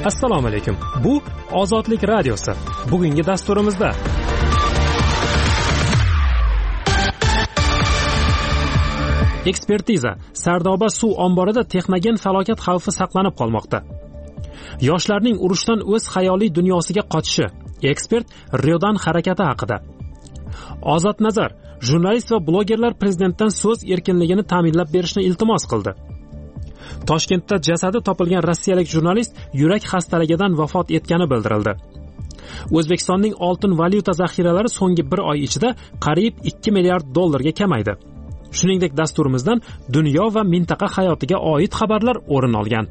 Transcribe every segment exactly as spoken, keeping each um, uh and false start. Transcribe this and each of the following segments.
Assalomu alaykum. Bu Ozodlik radiosi. Bugungi dasturimizda ekspertiza. Sardoba suv omborida texnogen falokat xavfi saqlanib qolmoqda. Yoshlarning urushdan o'z xayoliy dunyosiga qochishi. Ekspert Riodan harakati haqida. Ozod Nazar, jurnalist va blogerlar prezidentdan so'z erkinligini ta'minlab berishni iltimos qildi. Toshkentda jasadi topilgan rossiyalik jurnalist yurak xastaligidan vafot etgani bildirildi. O'zbekistonning oltin valyuta zaxiralari so'nggi bir oy ichida qariyb ikki milliard dollarga kamaydi. Shuningdek, dasturimizdan dunyo va mintaqa hayotiga oid xabarlar o'rin olgan.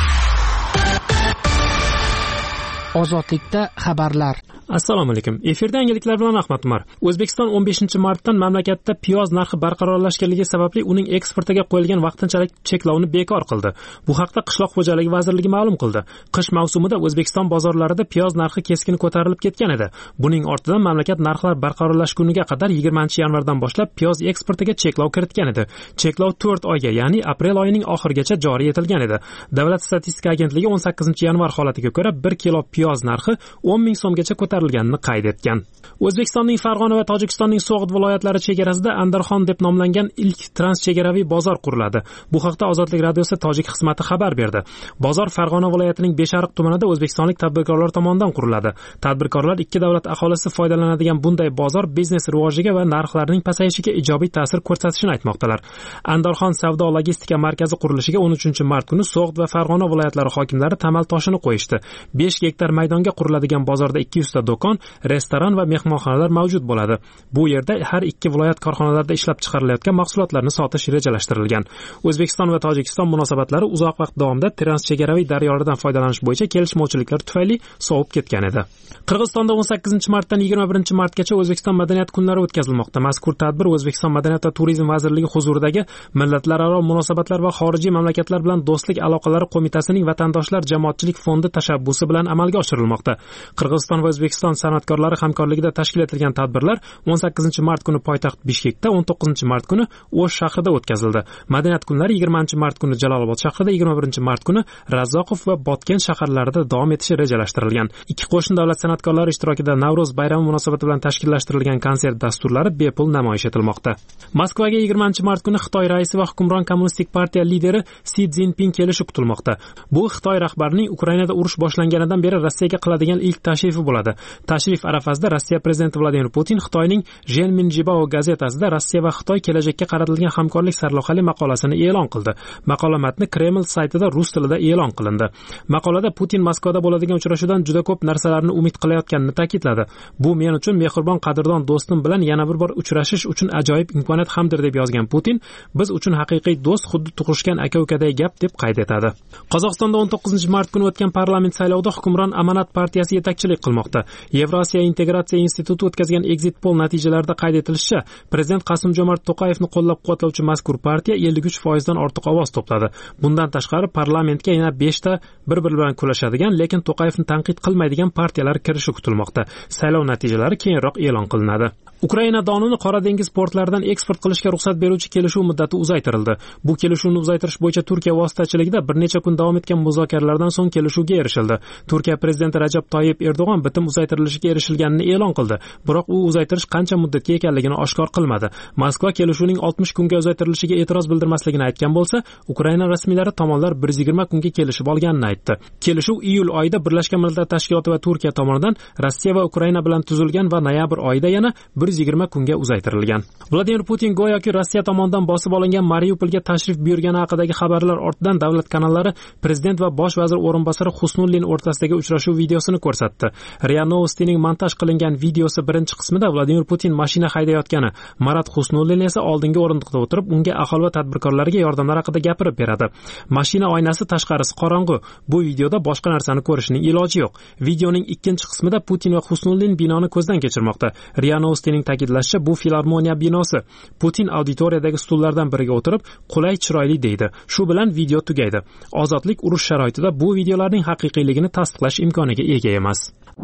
Ozodlikda xabarlar. Assalomu alaykum. Efirda yangiliklar bilan Ahmad Umar. O'zbekiston o'n beshinchi martdan mamlakatda piyoz narxi barqarorlashganligi sababli uning eksportiga qo'yilgan vaqtinchalik cheklovni bekor qildi. Bu haqda Qishloq xo'jaligi vazirligi ma'lum qildi. Qish mavsumida O'zbekiston bozorlarida piyoz narxi keskin ko'tarilib ketgan edi. Buning ortidan mamlakat narxlar barqarorlashguniga qadar yigirmanchi yanvardan boshlab piyoz eksportiga cheklov kiritgan edi. Cheklov to'rt oyga, ya'ni aprel oyining oxirigacha joriy etilgan edi. Davlat statistika agentligi o'n sakkizinchi yanvar holatiga ko'ra bir kilo piyoz narxi o'n ming so'mgacha ko'tarilganini qayd etgan. O'zbekistonning Farg'ona va Tojikistonning So'g'd viloyatlari chegarasida Andarxon deb nomlangan ilk transchegaraviy bozor quriladi. Bu haqda Ozodlik radiosi tojik xizmati xabar berdi. Bozor Farg'ona viloyatining Beshariq tumanida o'zbekistonlik tadbirkorlar tomonidan quriladi. Tadbirkorlar ikki davlat aholisi foydalanadigan bunday bozor biznes rivojiga va narxlarning pasayishiga ijobiy ta'sir ko'rsatishini aytmoqdalar. Andarxon savdo logistika markazi qurilishiga o'n uchinchi mart kuni So'g'd va Farg'ona viloyatlari hokimlari tamal toshini qo'yishdi. besh gektar maydonga quriladigan bozorda ikki yuzta do'kon, restoran va mehmonxonalar mavjud bo'ladi. Bu yerda har ikki viloyat korxonalarida ishlab chiqarilayotgan mahsulotlarni sotish rejalashtirilgan. O'zbekiston va Tojikiston munosabatlari uzoq vaqt davomida transchegaraviy daryolardan foydalanish bo'yicha kelishmovchiliklar tufayli sovib ketgan edi. Qirg'izistonda o'n sakkizinchi martdan yigirma birinchi martgacha O'zbekiston madaniyat kunlari o'tkazilmoqda. Mazkur tadbir O'zbekiston Madaniyat va turizm vazirligi huzuridagi Millatlararo munosabatlar va xorijiy mamlakatlar bilan do'stlik aloqalari qo'mitasining vatandoshlar jamoatchilik fondi tashabbusi bilan amalga oshirilmoqda. Qirg'iziston va O'zbekiston san'atkorlari hamkorligida tashkil etilgan tadbirlar o'n sakkizinchi mart kuni poytaxt Bishkekda, o'n to'qqizinchi mart kuni O'sh shahrida o'tkazildi. Madaniyat kunlari yigirmanchi mart kuni Jalolobod shahrida, yigirma birinchi mart kuni Razzoqov va Botken shaharlarida davom etishi rejalashtirilgan. Ikki qo'shni davlat san'atkorlari ishtirokida Navro'z bayrami munosabati bilan tashkillashtirilgan konsert dasturlari bepul namoyish etilmoqda. Moskvaga yigirmanchi mart kuni Xitoy raisi va hukmron kommunistik partiya lideri Si Szinpin kelishi kutilmoqda. Bu Xitoy rahbarining Ukrainada urush boshlanganidan beri Rossiyaga qiladigan ilk tashrifi bo'ladi. Tashrif arafasida Rossiya prezidenti Vladimir Putin Xitoyning Zhenminjibao gazetasida Rossiya va Xitoy kelajakka qaratilgan hamkorlik sarlavhali maqolasini e'lon qildi. Maqola matni Kreml saytida rus tilida e'lon qilindi. Maqolada Putin Moskvada bo'ladigan uchrashuvdan juda ko'p narsalarni umid qilayotganini ta'kidladi. Bu men uchun mehribon qadrdon do'stim bilan yana bir bor uchrashish uchun ajoyib imkoniyat hamdir deb yozgan Putin, biz uchun haqiqiy do'st xuddi tug'ishgan aka-ukaday gap deb qayd etadi. Qozog'istonda o'n to'qqizinchi mart kuni o'tgan parlament saylovida hukmron Amanat partiyasi yetakchilik qilmoqda. Yevrosiyo integratsiya instituti o'tkazgan exit poll natijalarida qayd etilishicha, prezident Qasim-Jomart To'qayevni qo'llab-quvvatlovchi mazkur partiya ellik uch foizdan ortiq ovoz to'pladi. Bundan tashqari parlamentga yana beshta bir-biri bilan kurashadigan, lekin To'qayevni tanqid qilmaydigan partiyalar kirishi kutilmoqda. Saylov natijalari keyinroq e'lon qilinadi. Ukraina donini Qora dengiz portlaridan eksport qilishga ruxsat beruvchi kelishuv muddati uzaytirildi. Bu kelishuvni uzaytirish bo'yicha Turkiya vositachiligida bir necha kun davom etgan muzokaralardan so'ng kelishuvga erishildi. Turkiya prezidenti Rajab Toyyib Erdo'g'on bitim uzaytirilishiga erishilganini e'lon qildi. Biroq u uzaytirish qancha muddatga ekanligini oshkor qilmadi. Moskva kelishuvning oltmish kunga uzaytirilishiga e'tiroz bildirmasligini aytgan bo'lsa, Ukraina rasmiylari tomonlar bir yuz yigirma kunga kelishib olganini aytdi. Kelishuv iyul oyida Birlashgan Millatlar Tashkiloti va Turkiya tomonidan Rossiya va Ukraina bilan tuzilgan va noyabr oyida yana bir yuz yigirma kunga uzaytirilgan. Vladimir Putin go'yoki Rossiya tomonidan bosib olingan Mariupolga tashrif buyurgani haqidagi xabarlar ortidan davlat kanallari prezident va bosh vazir o'rinbosari Husnullin o'rtasidagi uchrashuv videosini ko'rsatdi. Ria Novostining montaj qilingan videosi birinchi qismida Vladimir Putin mashina haydayotgani, Marat Husnullin esa oldingi o'rindiqda o'tirib, unga aholi va tadbirkorlarga yordamlar haqida gapirib beradi. Mashina oynasi tashqarisi qorong'u. Bu videoda boshqa narsani ko'rishning iloji yo'q. Videoning ikkinchi qismida Putin va Husnullin binoni ko'zdan kechirmoqda. Ria Novostining ta'kidlashicha, bu filarmoniya binosi. Putin auditoriyadagi stullardan biriga o'tirib, qulay, chiroyli deydi. Shu bilan video tugaydi. Ozodlik urush sharoitida bu videolarning haqiqiyligini tasdiqlash imkoniga ega emas.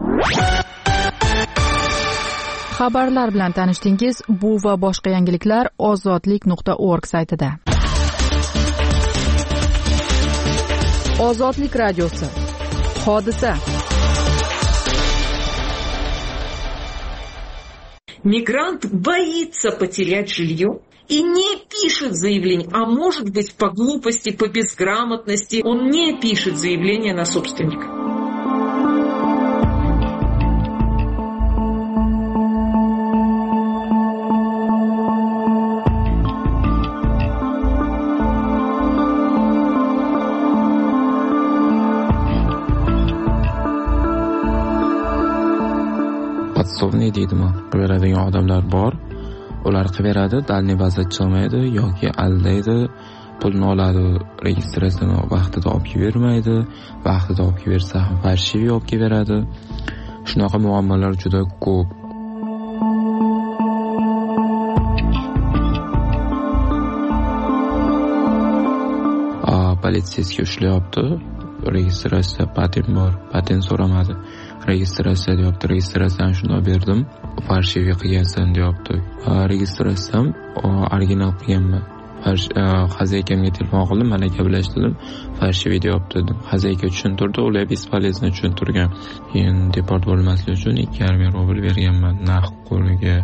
Xabarlar bilan tanishdingiz. Bu va boshqa yangiliklar ozodlik nuqta org saytida. Ozodlik radiosi. Hodisa. Мигрант боится потерять жилье и не пишет заявление, а может быть по глупости, по безграмотности он не пишет заявление на собственника. Podsovniy deydimi, beradigan odamlar bor. Ular qiveradi, dalniy vaziyat chiqmaydi yoki aldaydi, pulni oladi, registratsiyani vaqtida olib bermaydi, vaqtida olib bersa ham farshiviy olib beradi. Shunaqa muammolar juda ko'p. A, politsiyasiga ushlayapti. Registratsiya patent bor, patent so'ramadi. Registratsiya deyapti, registratsiyani shunday berdim, farshiviy qilgansan deyapti. Registratsiyam original qilganman. Xazaykamga telefon qildim, mana gaplashdim, farshiviy deyapti dedim. Xazayka tushuntirdi, ular bespolezno tushuntirgan. Keyin deport bo'lmaslik uchun ikki yarim ming rubl berganman naqd qo'liga.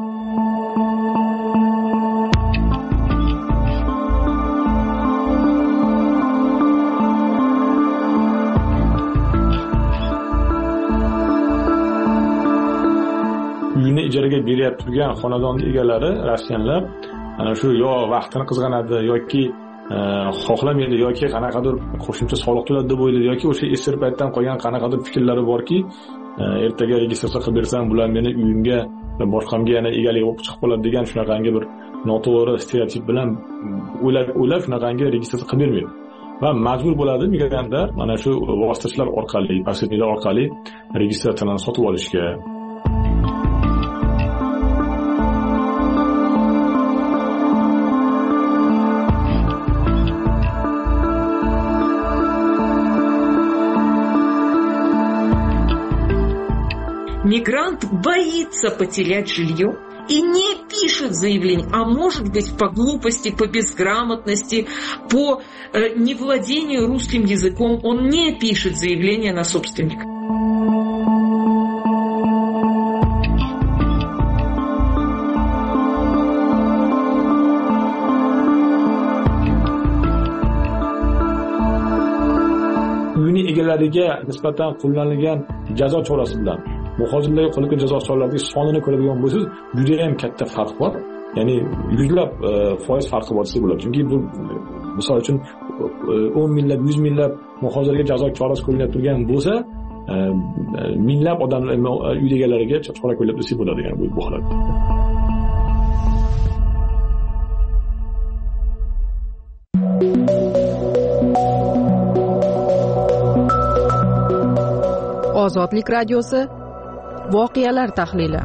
Uyini ijaraga beryapti turgan xonadonning egalari Rossiyalar ana shu yo vaqtini qizg'anadi yoki xohlamaydi yoki qanaqadir qo'shimcha soliq to'ladi deb o'ylaydi yoki o'sha esir paytdan qolgan qanaqadir fikrlari borki, ertaga registratsiya qilib bersam bular meni uyimga boshqamga yana egalik bo'lib chiqib qoladi degan shunaqangi bir noto'g'ri stereotip bilan o'ylab o'ylab shunaqangi registratsiya qilib bermaydi. Va majbur bo'ladi migrantlar mana shu vositachilar orqali, posredniklar orqali registratsiyani sotib olishga. Мигрант боится потерять жилье и не пишет заявление, а может быть по глупости, по безграмотности, по э, невладению русским языком он не пишет заявление на собственника. Uyini egalariga nisbatan qo'llanilgan jazo chorasi bilan muhojirlarga qo'llangan jazo choralarining sonini ko'radigan bo'lsangiz, juda ham katta farq bor. Ya'ni yuzlab foiz farqi bor desa bo'ladi. Chunki bu misol uchun o'n minglab, yuz minglab muhojirga jazo chorasi qo'llanib turgan bo'lsa, minglab odamlar uy egalariga chora qo'llab desa bo'ladi, ya'ni bu holat. Ozodlik radiosi voqealar tahlili.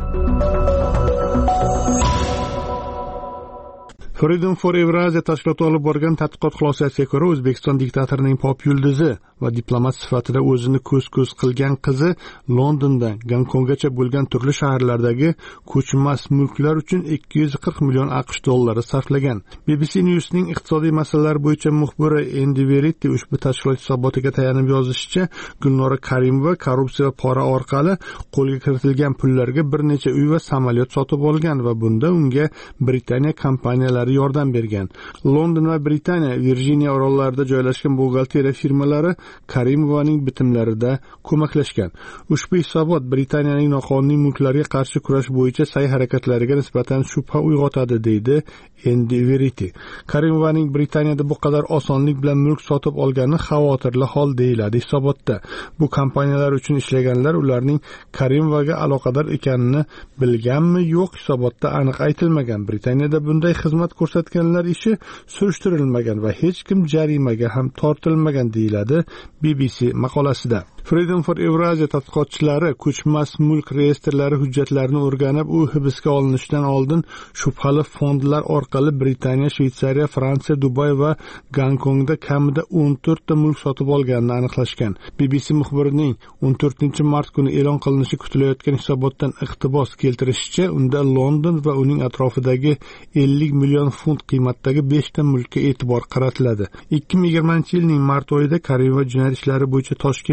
Freedom for Eurasia tashkiloti olib borgan tadqiqot xulosasiga ko'ra, O'zbekiston diktatorining pop yulduzi va diplomat sifatida o'zini ko'z-ko'z qilgan qizi Londondan Gonkonggacha bo'lgan turli shaharlardagi ko'chmas mulklar uchun ikki yuz qirq million AQSh dollari sarflagan. B B C News'ning iqtisodiy masalalar bo'yicha muxbiri Andy Verity ushbu tashkilot hisobotiga tayanib yozishicha, Gulnora Karimova korrupsiya va pora orqali qo'lga kiritilgan pullarga bir necha uy va samolyot sotib olgan va bunda unga Britaniya kompaniyalari yordam bergan. London va Britaniya Virjiniya orollarida joylashgan buxgalteriya firmalari Karimovaning bitimlarida ko'maklashgan. Ushbu hisobot Britaniyaning noqonuniy mulklarga qarshi kurash bo'yicha sa'y-harakatlariga nisbatan shubha uyg'otadi, deydi Andy Verity. Karimovaning Britaniyada bu qadar osonlik bilan mulk sotib olgani xavotirli hol, deyiladi hisobotda. Bu kompaniyalar uchun ishlaganlar ularning Karimovaga aloqador ekanini bilganmi, yo'q, hisobotda aniq aytilmagan. Britaniyada bunday xizmat ko'rsatganlar ishi surishtirilmagan va hech kim jarimaga ham tortilmagan, deyiladi B B C maqolasida. Freedom for Eurasia tadqiqotchilari ko'chmas mulk reyestrlari hujjatlarini o'rganib, u hibsga olinishidan oldin shubhali fondlar orqali Britaniya, Shveysariya, Fransiya, Dubay va Gonkongda kamida o'n to'rt ta mulk sotib olganini aniqlashgan. B B C muxbirining o'n to'rtinchi mart kuni e'lon qilinishi kutilayotgan hisobotdan iqtibos keltirishicha, unda London va uning atrofidagi ellik million funt qiymatdagi besh ta mulkka e'tibor qaratiladi. ikki ming yigirmanchi yilning mart oyida Karimova jinoyat ishlari bo'yicha Toshkent shahar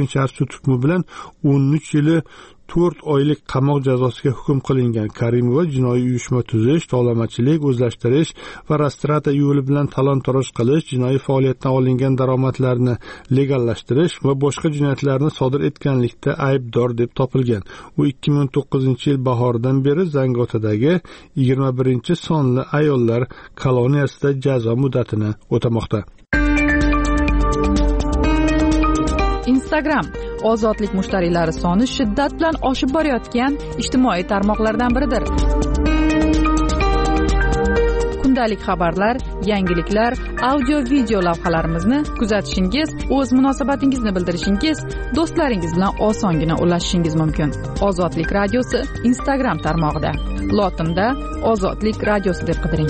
hukmi bilan o'n uch yili to'rt oylik qamoq jazosiga hukm qilingan. Karimova jinoiy uyushma tuzish, tovlamachilik, o'zlashtirish va restrata yo'li bilan talon-toroj qilish, jinoiy faoliyatdan olingan daromadlarni legallashtirish va boshqa jinoyatlarni sodir etganlikda aybdor deb topilgan. U ikki ming o'n to'qqizinchi yil bahoridan beri Zangotadagi yigirma birinchi sonli ayollar koloniyasida jazo muddatini o'tamoqda. Instagram ozodlik mushtariylari soni shiddat bilan oshib borayotgan ijtimoiy tarmoqlardan biridir. Kundalik xabarlar, yangiliklar, audio-video lavhalarimizni kuzatishingiz, o'z munosabatingizni bildirishingiz, do'stlaringiz bilan osongina ulashishingiz mumkin. Ozodlik radiosi Instagram tarmog'ida. Lotinda Ozodlik radiosi deb qidiring.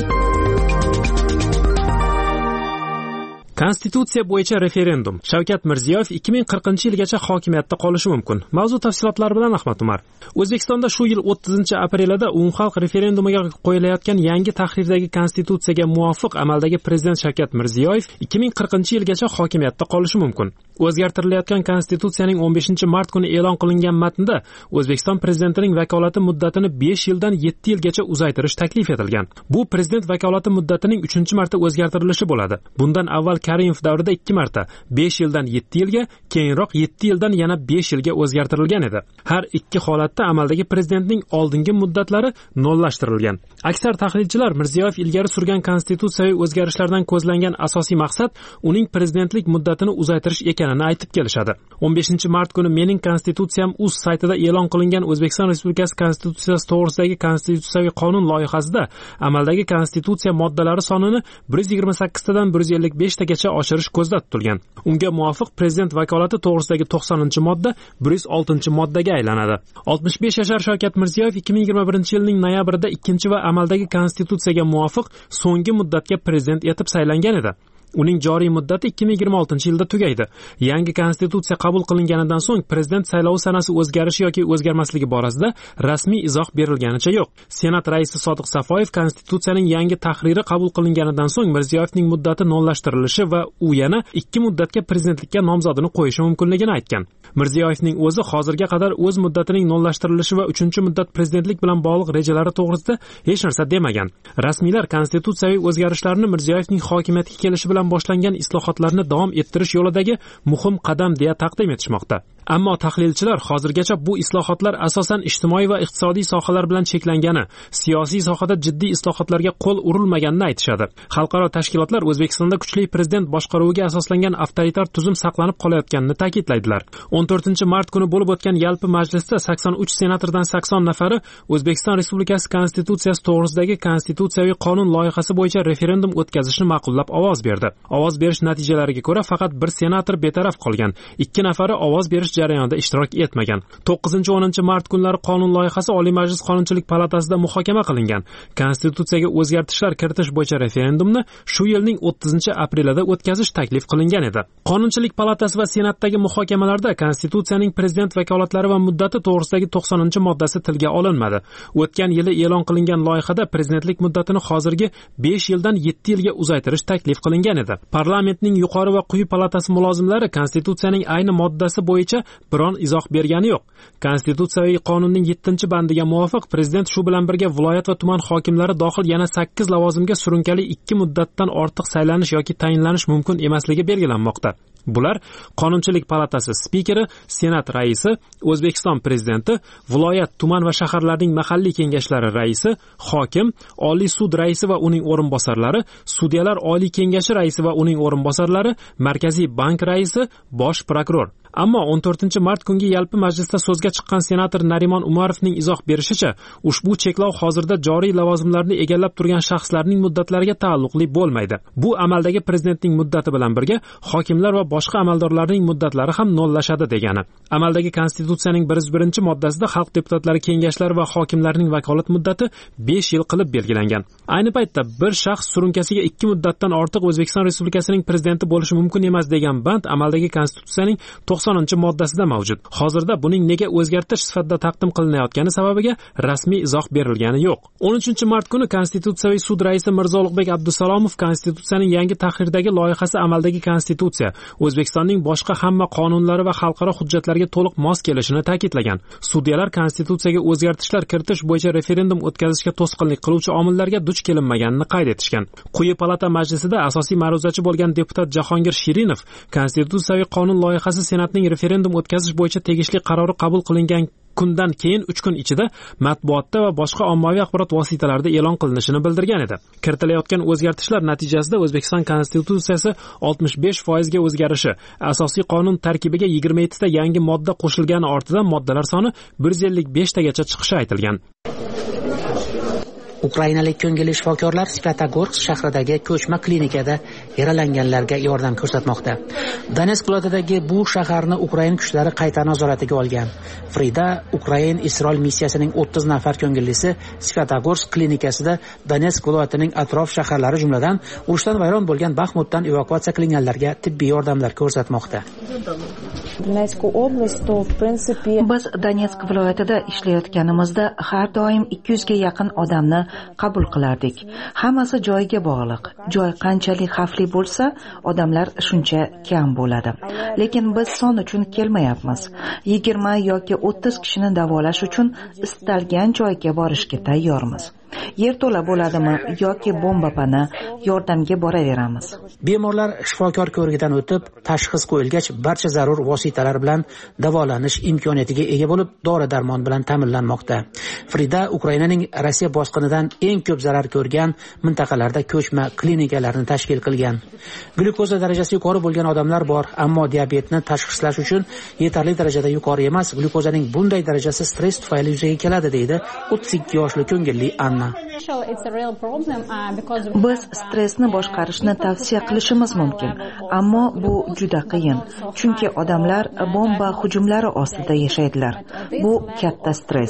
Konstitutsiya bo'yicha referendum. Shavkat Mirziyoyev ikki ming qirqinchi yilgacha hokimiyatda qolishi mumkin. Mavzu tafsilotlari bilan Ahmad Umar. O'zbekistonda shu yil o'ttizinchi aprelida umumxalq referendumiga qo'yilayotgan yangi tahrirdagi konstitutsiyaga muvofiq amaldagi prezident Shavkat Mirziyoyev ikki ming qirqinchi yilgacha hokimiyatda qolishi mumkin. O'zgartirilayotgan konstitutsiyaning o'n beshinchi mart kuni e'lon qilingan matnda O'zbekiston prezidentining vakolati muddatini besh yildan yetti yilgacha uzaytirish taklif etilgan. Bu prezident vakolati muddatining uchinchi marta o'zgartirilishi bo'ladi. Bundan avval Karimov davrida ikki marta besh yildan yetti yilga, keyinroq yetti yildan yana besh yilga o'zgartirilgan edi. Har ikki holatda amaldagi prezidentning oldingi muddatlari nollashtirilgan. Aksar tahlilchilar Mirziyoyev ilgari surgan konstitutsiyaviy o'zgarishlardan ko'zlangan asosiy maqsad uning prezidentlik muddatini uzaytirish ekanini aytib kelishadi. o'n beshinchi mart kuni Mening konstitutsiyam uz saytida e'lon qilingan O'zbekiston Respublikasi konstitutsiyasi to'g'risidagi konstitutsiyaviy qonun loyihasida amaldagi konstitutsiya moddalari sonini bir yuz yigirma sakkiztadan bir yuz ellik beshta oshirish ko'zda tutilgan. Unga muvofiq prezident vakolati to'g'risidagi to'qsoninchi modda bir yuz oltinchi moddaga aylanadi. oltmish besh yashar Shavkat Mirziyoyev ikki ming yigirma birinchi yilning noyabrida ikkinchi va amaldagi konstitutsiyaga muvofiq so'nggi muddatga prezident etib saylangan edi. Uning joriy muddati ikki ming yigirma oltinchi yilda tugaydi. Yangi konstitutsiya qabul qilinganidan so'ng prezident saylovi sanasi o'zgarishi yoki o'zgarmasligi borasida rasmiy izoh berilganicha yo'q. Senat raisi Sodiq Safoyev konstitutsiyaning yangi tahriri qabul qilinganidan so'ng Mirziyoyevning muddati nollashtirilishi va u yana ikki muddatga prezidentlikka nomzodini qo'yishi mumkinligini aytgan. Mirziyoyevning o'zi hozirga qadar o'z muddatining nollashtirilishi va uchinchi muddat prezidentlik bilan bog'liq rejalari to'g'risida hech narsa demagan. Rasmiylar konstitutsiyaviy o'zgarishlarni Mirziyoyevning hokimiyatga kelishi bilan boshlangan islohotlarni davom ettirish yo'lidagi muhim qadam deya taqdim etishmoqda. Ammo tahlilchilar hozirgacha bu islohotlar asosan ijtimoiy va iqtisodiy sohalar bilan cheklangani, siyosiy sohada jiddiy islohotlarga qo'l urilmaganini aytishadi. Xalqaro tashkilotlar O'zbekistonda kuchli prezident boshqaruviga asoslangan avtoritar tuzum saqlanib qolayotganini ta'kidlaydilar. o'n to'rtinchi mart kuni bo'lib o'tgan yalpi majlisda sakson uch senatordan sakson nafari O'zbekiston Respublikasi konstitutsiyasi to'g'risidagi konstitutsiyaviy qonun loyihasi bo'yicha referendum o'tkazishni ma'qullab ovoz berdi. Ovoz berish natijalariga ko'ra faqat bir senator betaraf qolgan, ikki nafari ovoz berish jarayonida ishtirok etmagan. to'qqizinchi o'ninchi mart kunlari qonun loyihasi Oliy Majlis Qonunchilik palatasida muhokama qilingan. Konstitutsiyaga o'zgartishlar kiritish bo'yicha referendumni shu yilning o'ttizinchi aprelida o'tkazish taklif qilingan edi. Qonunchilik palatasi va Senatdagi muhokamalarda konstitutsiyaning prezident vakolatlari va muddati to'g'risidagi to'qsoninchi moddasi tilga olinmadi. O'tgan yili e'lon qilingan loyihada prezidentlik muddatini hozirgi besh yildan yetti yilga uzaytirish taklif qilingan edi. Parlamentning yuqori va quyi palatasi mulozimlari konstitutsiyaning ayni moddasi bo'yicha biron izoh bergani yo'q. Konstitutsiyaviy qonunning yettinchi bandiga muvofiq prezident shu bilan birga viloyat va tuman hokimlari dohil yana sakkiz lavozimga surunkali ikki muddatdan ortiq saylanish yoki tayinlanish mumkin emasligi belgilanmoqda. Bular Qonunchilik palatasi spikeri, Senat raisi, O'zbekiston prezidenti, viloyat, tuman va shaharlarning mahalliy kengashlari raisi, hokim, Oliy sud raisi va uning o'rinbosarlari, sudyalar Oliy kengashi raisi va uning o'rinbosarlari, Markaziy bank raisi, bosh prokuror. Ammo o'n to'rtinchi mart kungi yalpi majlisda so'zga chiqqan senator Narimon Umarovning izoh berishicha, ushbu cheklov hozirda joriy lavozimlarni egallab turgan shaxslarning muddatlariga taalluqli bo'lmaydi. Bu amaldagi prezidentning muddati bilan birga hokimlar va boshqa amaldorlarning muddatlari ham nollashadi degani. Amaldagi konstitutsiyaning bir yuz birinchi moddasida xalq deputatlari kengashlari va hokimlarning vakolat muddati besh yil qilib belgilangan. Ayni paytda bir shaxs surunkasiga ikki muddatdan ortiq O'zbekiston Respublikasining prezidenti bo'lishi mumkin emas degan band amaldagi konstitutsiyaning to'qson to'qsoninchi moddasida mavjud. Hozirda buning nega o'zgartirish sifatida taqdim qilinayotgani sababiga rasmiy izoh berilgani yo'q. o'n uchinchi mart kuni Konstitutsiyaviy sud raisi Mirzo Ulug'bek Abdusalomov Konstitutsiyaning yangi tahrirdagi loyihasi amaldagi konstitutsiya, O'zbekistonning boshqa hamma qonunlari va xalqaro hujjatlarga to'liq mos kelishini ta'kidlagan. Sudyalar Konstitutsiyaga o'zgartishlar kiritish bo'yicha referendum o'tkazishga to'sqinlik qiluvchi omillarga duch kelinmaganini qayd etishgan. Quyi palata majlisida asosiy ma'ruzachi bo'lgan deputat Jahongir Shirinov Konstitutsiyaviy qonun loyihasi Senatning referendum o'tkazish bo'yicha tegishli qarori qabul qilingan kundan keyin uch kun ichida matbuotda va boshqa ommaviy axborot vositalarida e'lon qilinishini bildirgan edi. Kiritilayotgan o'zgartishlar natijasida O'zbekiston Konstitutsiyasi oltmish besh foizga o'zgarishi, asosiy qonun tarkibiga yigirma yetti ta yangi modda qo'shilgani ortidan moddalar soni bir yuz ellik besh tagacha chiqishi aytilgan. Ukrainalik ko'ngilli shifokorlar Svyatogorsk shahridagi ko'chma klinikada yaralanganlarga yordam ko'rsatmoqda. Donetsk viloyatidagi bu shaharni Ukrain kuchlari qayta nazoratiga olgan. Frida Ukrain Isroil missiyasining o'ttiz nafar ko'ngillisi Svyatogorsk klinikasida Donetsk viloyatining atrof shaharlari jumladan urushdan vayron bo'lgan Baxmutdan evakuatsiya qilinganlarga tibbiy yordamlar ko'rsatmoqda. Biz Donetsk viloyatida ishlayotganimizda har doim ikki yuz ga yaqin odamni qabul qilardik. Hammasi joyiga bog'liq. Joy qanchalik xavfli bo'lsa, odamlar shuncha kam bo'ladi. Lekin biz son uchun kelmayapmiz. yigirma yoki o'ttiz kishini davolash uchun istalgan joyga borishga tayyormiz. Yer to'la bo'ladimi yoki bomba pana yordamga boraveramiz. Bemorlar shifokor ko'rigidan o'tib, tashxis qo'yilgach, barcha zarur vositalar bilan davolanish imkoniyatiga ega bo'lib, dori-darmon bilan ta'minlanmoqda. Frida Ukrainaning Rossiya bosqinidan eng ko'p zarar ko'rgan mintaqalarda ko'chma klinikalarni tashkil qilgan. Glyukoza darajasi yuqori bo'lgan odamlar bor, ammo diabetni tashxislash uchun yetarli darajada yuqori emas. Glyukozaning bunday darajasi stress tufayli yuzaga keladi, deydi o'ttiz ikki yoshli ko'ngilli Anna. Biz stressni boshqarishni tavsiya qilishimiz mumkin, ammo bu juda qiyin, chunki odamlar bomba hujumlari ostida yashaydilar. Bu katta stress.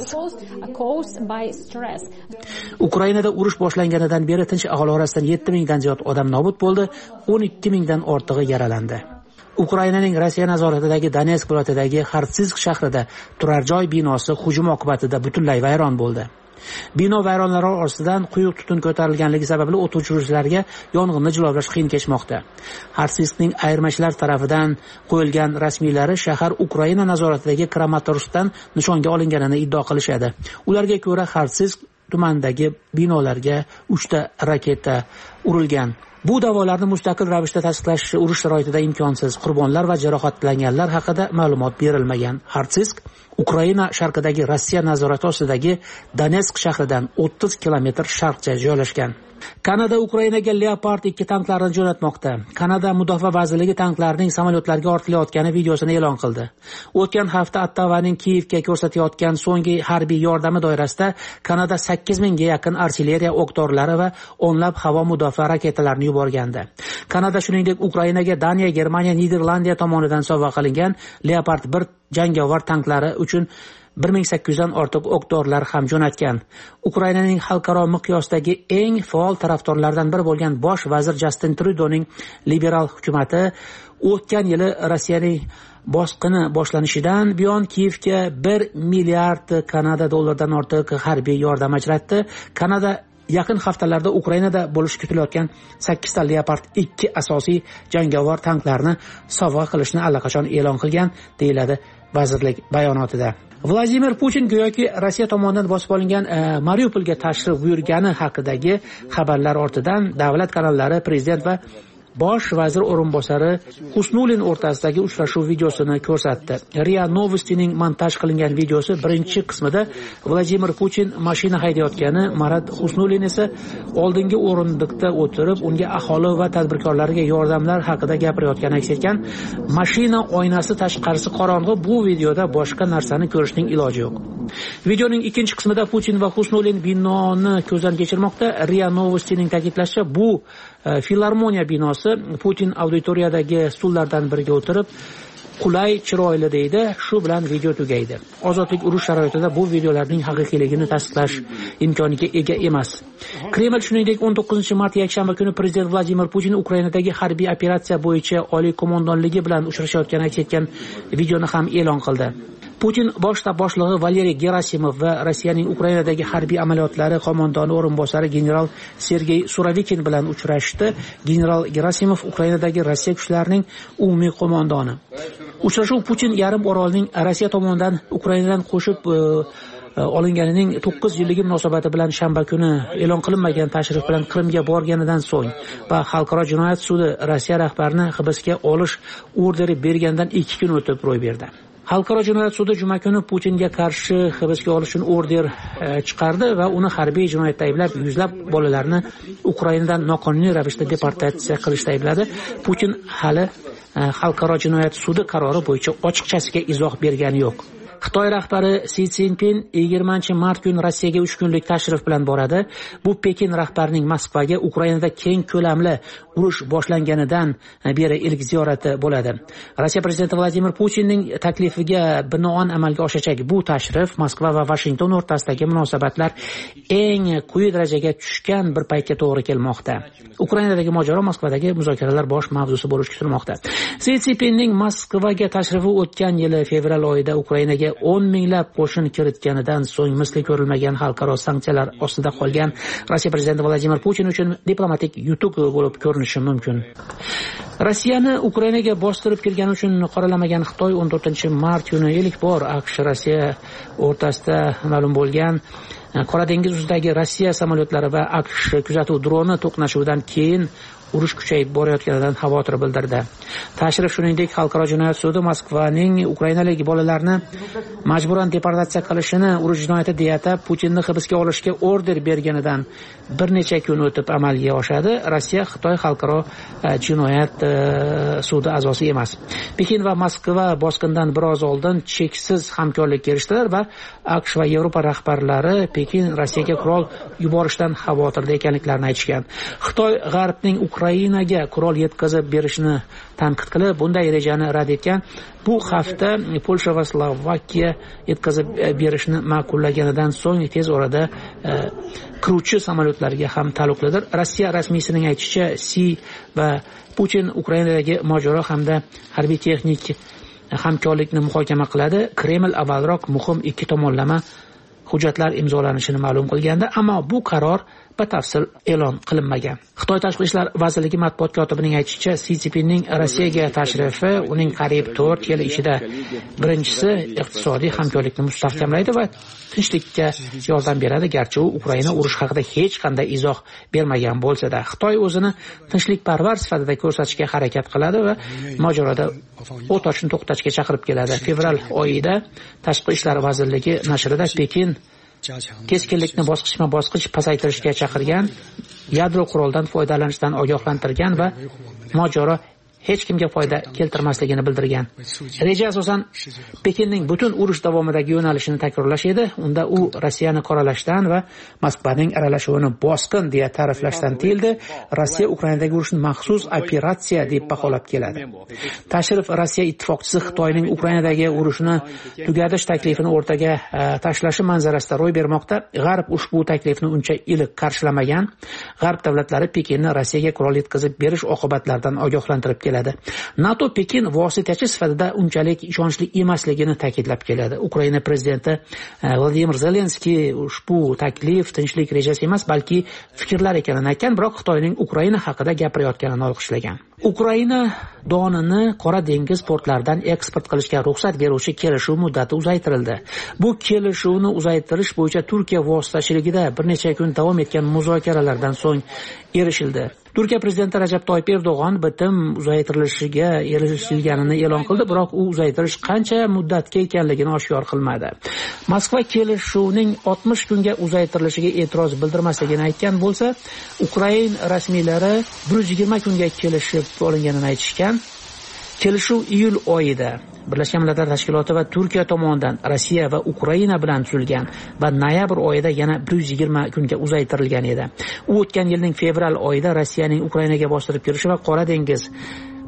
Ukrainada urush boshlanganidan beri tinch aholi orasidan yetti mingdan ziyod odam nobud bo'ldi, o'n ikki mingdan ortig'i yaralandi. Ukrainaning Rossiya nazoratidagi Donetsk viloyatidagi Xartsinsk shahrida turar joy binosi hujum oqibatida butunlay vayron bo'ldi. Bino vayronlari ostidan quyuq tutun ko'tarilganligi sababli o't o'chiruvchilarga yong'inni jilovlash qiyin kechmoqda. Xartsinskning ayirmachilar tarafidan qo'yilgan rasmiylari shahar Ukraina nazoratidagi Kramatorskdan nishonga olinganini iddao qilishadi. Ularga ko'ra Xartsinsk tumanidagi binolarga uchta raketa urilgan. Bu da'volarni mustaqil ravishda tasdiqlash urush sharoitida imkonsiz. Qurbonlar va jarohatlanganlar haqida ma'lumot berilmagan. Xartsinsk Ukraina sharqidagi Rossiya nazorati ostidagi Donetsk shahridan o'ttiz kilometr sharqcha joylashgan. Kanada Ukrainaga Leopard ikki tanklarini jo'natmoqda. Kanada Mudofaa vazirligi tanklarning samolyotlarga ortilayotgani videosini e'lon qildi. O'tgan hafta Ottavaning Kiyevga ko'rsatayotgan so'nggi harbiy yordami doirasida Kanada sakkiz mingga yaqin artilleriya o'q-dorilar va o'nlab havo mudofaa raketalarini yuborgandi. Kanada shuningdek Ukrainaga Daniya, Germaniya, Niderlandiya tomonidan sovg'a qilingan Leopard bir jangovar tanklari uchun bir ming sakkiz yuz dan ortiq o'q-dorilar ham jo'natgan. Ukrainaning xalqaro miqyosdagi eng faol tarafdorlaridan biri bo'lgan bosh vazir Justin Trudeauning liberal hukumati o'tgan yili Rossiyaning bosqini boshlanishidan buyon Kiyevga bir milliard Kanada dollaridan ortiq harbiy yordam ajratdi. Kanada yaqin haftalarda Ukrainada bo'lishi kutilayotgan sakkiz ta Leopard ikki asosiy jangovar tanklarni sovg'a qilishni allaqachon e'lon qilgan, deyiladi vazirlik bayonotida. Vladimir Putin go'yoki Rossiya tomonidan bosib olingan e, Mariupolga tashrif buyurgani haqidagi xabarlar ortidan davlat kanallari prezident va bosh vazir o'rinbosari Husnulin o'rtasidagi uchrashuv videosini ko'rsatdi. Ria Novostining montaj qilingan videosi birinchi qismida Vladimir Putin mashina haydayotgani, Marat Husnulin esa oldingi o'rindiqda o'tirib, unga aholi va tadbirkorlarga yordamlar haqida gapirayotgani aks etgan. Mashina oynasi tashqarisi qorong'u, bu videoda boshqa narsani ko'rishning iloji yo'q. Videoning ikkinchi qismida Putin va Husnulin binoni ko'zdan kechirmoqda. Ria Novostining ta'kidlashicha, bu e, filarmoniya binosi. Putin auditoriyadagi stullardan biriga o'tirib, qulay, chiroyli deydi. Shu bilan video tugaydi. Ozodlik urush sharoitida bu videolarning haqiqiyligini tasdiqlash imkoniga ega emas. Kreml shuningdek o'n to'qqizinchi mart yakshanba kuni prezident Vladimir Putin Ukrainadagi harbiy operatsiya bo'yicha oliy qo'mondonligi bilan uchrashayotgani aks etgan videoni ham e'lon qildi. Putin bosh shtab boshlig'i Valeriy Gerasimov va Rossiyaning Ukrainadagi harbiy amaliyotlari qo'mondoni o'rinbosari general Sergey Suravikin bilan uchrashdi. General Gerasimov Ukrainadagi Rossiya kuchlarining umumiy qo'mondoni. Uchrashuv Putin yarim orolning Rossiya tomonidan Ukrainadan qo'shib olinganining to'qqiz yilligi munosabati bilan shanba kuni e'lon qilinmagan tashrif bilan Qrimga borganidan so'ng va Xalqaro jinoyat sudi Rossiya rahbarini hibsga olish orderi bergandan ikki kun o'tib ro'y berdi. Xalqaro jinoyat sudi juma kuni Putinga qarshi hibsga olish uchun order chiqardi va uni harbiy jinoyatda ayblab, yuzlab bolalarni Ukrainadan noqonuniy ravishda deportatsiya qilishda aybladi. Putin hali Xalqaro jinoyat sudi qarori bo'yicha ochiqchasiga izoh bergani yo'q. Xitoy rahbari Si Szinpin yigirmanchi mart kuni Rossiyaga uch kunlik tashrif bilan boradi. Bu Pekin rahbarining Moskvaga Ukrainada keng ko'lamli urush boshlanganidan beri ilk ziyorati bo'ladi. Rossiya prezidenti Vladimir Putinning taklifiga binoan amalga oshajak bu tashrif Moskva va Washington o'rtasidagi munosabatlar eng quyi darajaga tushgan bir paytga to'g'ri kelmoqda. Ukrainadagi mojaro Moskvadagi muzokaralar bosh mavzusi bo'lishi kutilmoqda. Si Szinpinning Moskvaga tashrifi o'tgan yili fevral oyida Ukrainaga o'n minglab qo'shin kiritganidan so'ng misli ko'rilmagan xalqaro sanksiyalar ostida qolgan Rossiya prezidenti Vladimir Putin uchun diplomatik yutuq bo'lib ko'rinishi mumkin. Rossiyani Ukrainaga bostirib kirgani uchun qoralamagan Xitoy o'n to'rtinchi mart kuni ilk bor AQSh Rossiya o'rtasida ma'lum bo'lgan Qora dengiz ustidagi Rossiya samolyotlari va AQSh kuzatuv droni to'qnashuvidan keyin urush kuchayib borayotganidan xavotir bildirdi. Tashrif shuningdek Xalqaro jinoyat sudi Moskvaning ukrainalik bolalarni majburan deportatsiya qilishini urush jinoyati deya atab Putinni hibsga olishga order berganidan bir necha kun o'tib amalga oshadi. Rossiya Xitoy Xalqaro jinoyat sudi a'zosi emas. Pekin va Moskva bosqindan biroz oldin cheksiz hamkorlikka erishdilar va AQSh va Yevropa rahbarlari Pekin Rossiyaga qurol yuborishdan xavotirda ekanliklarini aytishgan. Xitoy G'arbning Ukrainaga qurol yetkazib berishni tanqid qilib, bunday rejani rad etgan. Bu hafta Polsha va Slovakiya yetkazib berishni ma'qullaganidan so'ng tez orada qiruvchi samolyotlarga ham taalluqlidir. Rossiya rasmiysining aytishicha, Si va Putin Ukrainadagi mojaro hamda harbiy texnik hamkorlikni muhokama qiladi. Kreml avvalroq muhim ikki tomonlama hujjatlar imzolanishini ma'lum qilgandi, ammo bu qaror batafsil e'lon qilinmagan. Xitoy Tashqi ishlar vazirligi matbuot kotibining aytishicha, Si Szinpinning Rossiyaga tashrifi uning qariyb to'rt yil ishida birinchisi iqtisodiy hamkorlikni mustahkamlaydi va tinchlikka yordam beradi, garchi u Ukraina urush haqida hech qanday izoh bermagan bo'lsa-da. Xitoy o'zini tinchlikparvar sifatida ko'rsatishga harakat qiladi va mojaroda o't ochishni to'xtatishga chaqirib keladi. Fevral oyida Tashqi ishlar vazirligi nashrida Pekin keskinlikni bosqichma-bosqich pasaytirishga chaqirgan, yadro quroldan foydalanishdan ogohlantirgan va mojaro hech kimga foyda keltirmasligini bildirgan. Reja asosan Pekinning butun urush davomidagi yo'nalishini takrorlash edi. Unda u Rossiyani qoralashdan va Moskvaning aralashuvini bosqin deya ta'riflashdan tiyildi. Rossiya Ukrainadagi urushni maxsus operatsiya deb baholab keladi. Tashrif Rossiya ittifoqchisi Xitoyning Ukrainadagi urushni tugatish taklifini o'rtaga tashlashi manzarasida ro'y bermoqda. G'arb ushbu taklifni uncha iliq qarshilamagan. G'arb davlatlari Pekinni Rossiyaga qurol yetkazib berish oqibatlaridan ogohlantirib keladi. NATO Pekin vositachi sifatida unchalik ishonchli emasligini ta'kidlab keladi. Ukraina prezidenti Vladimir Zelenskiy ushbu taklif tinchlik rejasi emas, balki fikrlar ekanini aytgan, biroq Xitoyning Ukraina haqida gapirayotganini olqishlagan. Ukraina donini Qora dengiz portlaridan eksport qilishga ruxsat beruvchi kelishuv muddati uzaytirildi. Bu kelishuvni uzaytirish bo'yicha Turkiya vositachiligida bir necha kun davom etgan muzokaralardan so'ng erishildi. Turkiya prezidenti Rajab Toyyib Erdo'g'on bitim uzaytirilishiga erishilganini e'lon qildi, biroq u uzaytirish qancha muddatga ekanligini oshkor qilmadi. Moskva kelishuvning oltmish kunga uzaytirilishiga e'tiroz bildirmasligini aytgan bo'lsa, Ukraina rasmiylari bir yuz yigirma kunga kelishib olinganini aytishgan. Kelishuv iyul oyida Birlashgan Millatlar Tashkiloti va Turkiya tomonidan Rossiya va Ukraina bilan tuzilgan va noyabr oyida yana bir yuz yigirma kunga uzaytirilgan edi. U o'tgan yilning fevral oyida Rossiyaning Ukrainaga bostirib kirishi va Qora dengiz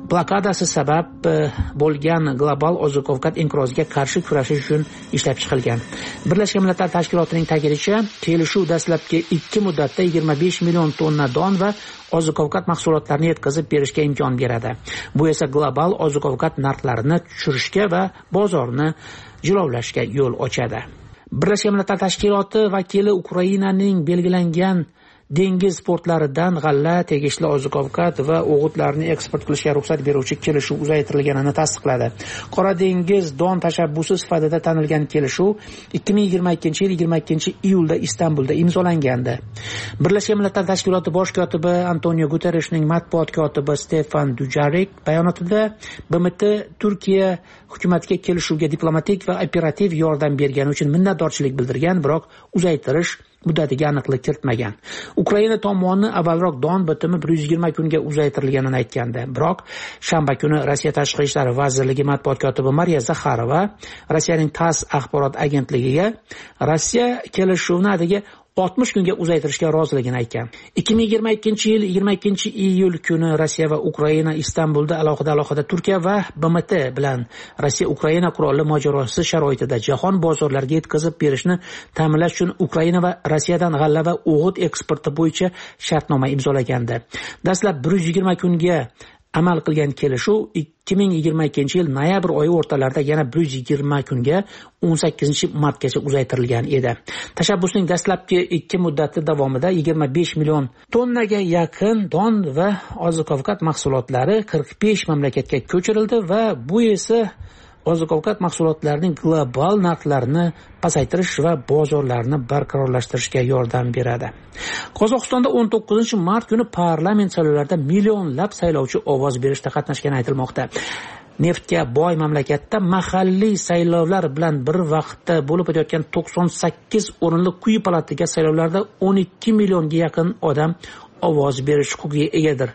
blokadasi sabab bo'lgan global oziq-ovqat inqiroziga qarshi kurashish uchun ishlab chiqilgan. Birlashgan Millatlar Tashkilotining ta'kidlashicha, kelishuv dastlabki ikki muddatda yigirma besh million tonna don va oziq-ovqat mahsulotlarini yetkazib berishga imkon beradi. Bu esa global oziq-ovqat narxlarini tushirishga va bozorni jilovlashga yo'l ochadi. Birlashgan Millatlar Tashkiloti vakili Ukrainaning belgilangan dengiz portlaridan g'alla, tegishli oziq-ovqat va o'g'itlarni eksport qilishga ruxsat beruvchi kelishuv uzaytirilganini tasdiqladi. Qora dengiz don tashabbusi sifatida tanilgan kelishuv ikki ming yigirma ikkinchi yil yigirma ikkinchi iyulda Istanbulda imzolangandi. Birlashgan Millatlar Tashkiloti bosh kotibi Antonio Guterreshning matbuot kotibi Stefan Dujarric bayonotida B M T Turkiya hukumatiga kelishuvga diplomatik va operativ yordam bergani uchun minnatdorchilik bildirgan, biroq uzaytirish muddatiga aniqlik kiritmagan. Ukraina tomoni avvalroq don bitimi bir yuz yigirma kunga uzaytirilganini aytgandi. Biroq shanba kuni Rossiya Tashqi ishlar vazirligi matbuot kotibi Mariya Zakharova Rossiyaning TASS axborot agentligiga Rossiya kelishuvni atigi oltmish kunga uzaytirishga roziligini aytgan. ikki ming yigirma ikkinchi yil yigirma ikkinchi iyul kuni Rossiya va Ukraina Istanbulda alohida alohida Turkiya va B M T bilan Rossiya Ukraina qurolli mojarosi sharoitida jahon bozorlariga yetkazib berishni ta'minlash uchun Ukraina va Rossiyadan g'alla va o'g'it eksporti bo'yicha shartnoma imzolagandi. Dastlab bir yuz yigirma kunga amal qilgan kelishuv ikki ming yigirma ikkinchi yil noyabr oyi o'rtalarida yana bir yuz yigirma kunga o'n sakkizinchi martgacha uzaytirilgan edi. Tashabbusning dastlabki ikki muddati davomida yigirma besh million tonnaga yaqin don va oziq-ovqat mahsulotlari qirq besh mamlakatga ko'chirildi va bu esa oziq-ovqat mahsulotlarining global narxlarini pasaytirish va bozorlarni barqarorlashtirishga yordam beradi. Qozog'istonda o'n to'qqizinchi mart kuni parlament saylovlarida millionlab saylovchi ovoz berishda qatnashgani aytilmoqda. Neftga boy mamlakatda mahalliy saylovlar bilan bir vaqtda bo'lib o'tayotgan to'qson sakkiz o'rinli quyi palataga saylovlarda o'n ikki millionga yaqin odam ovoz berish huquqiga egadir.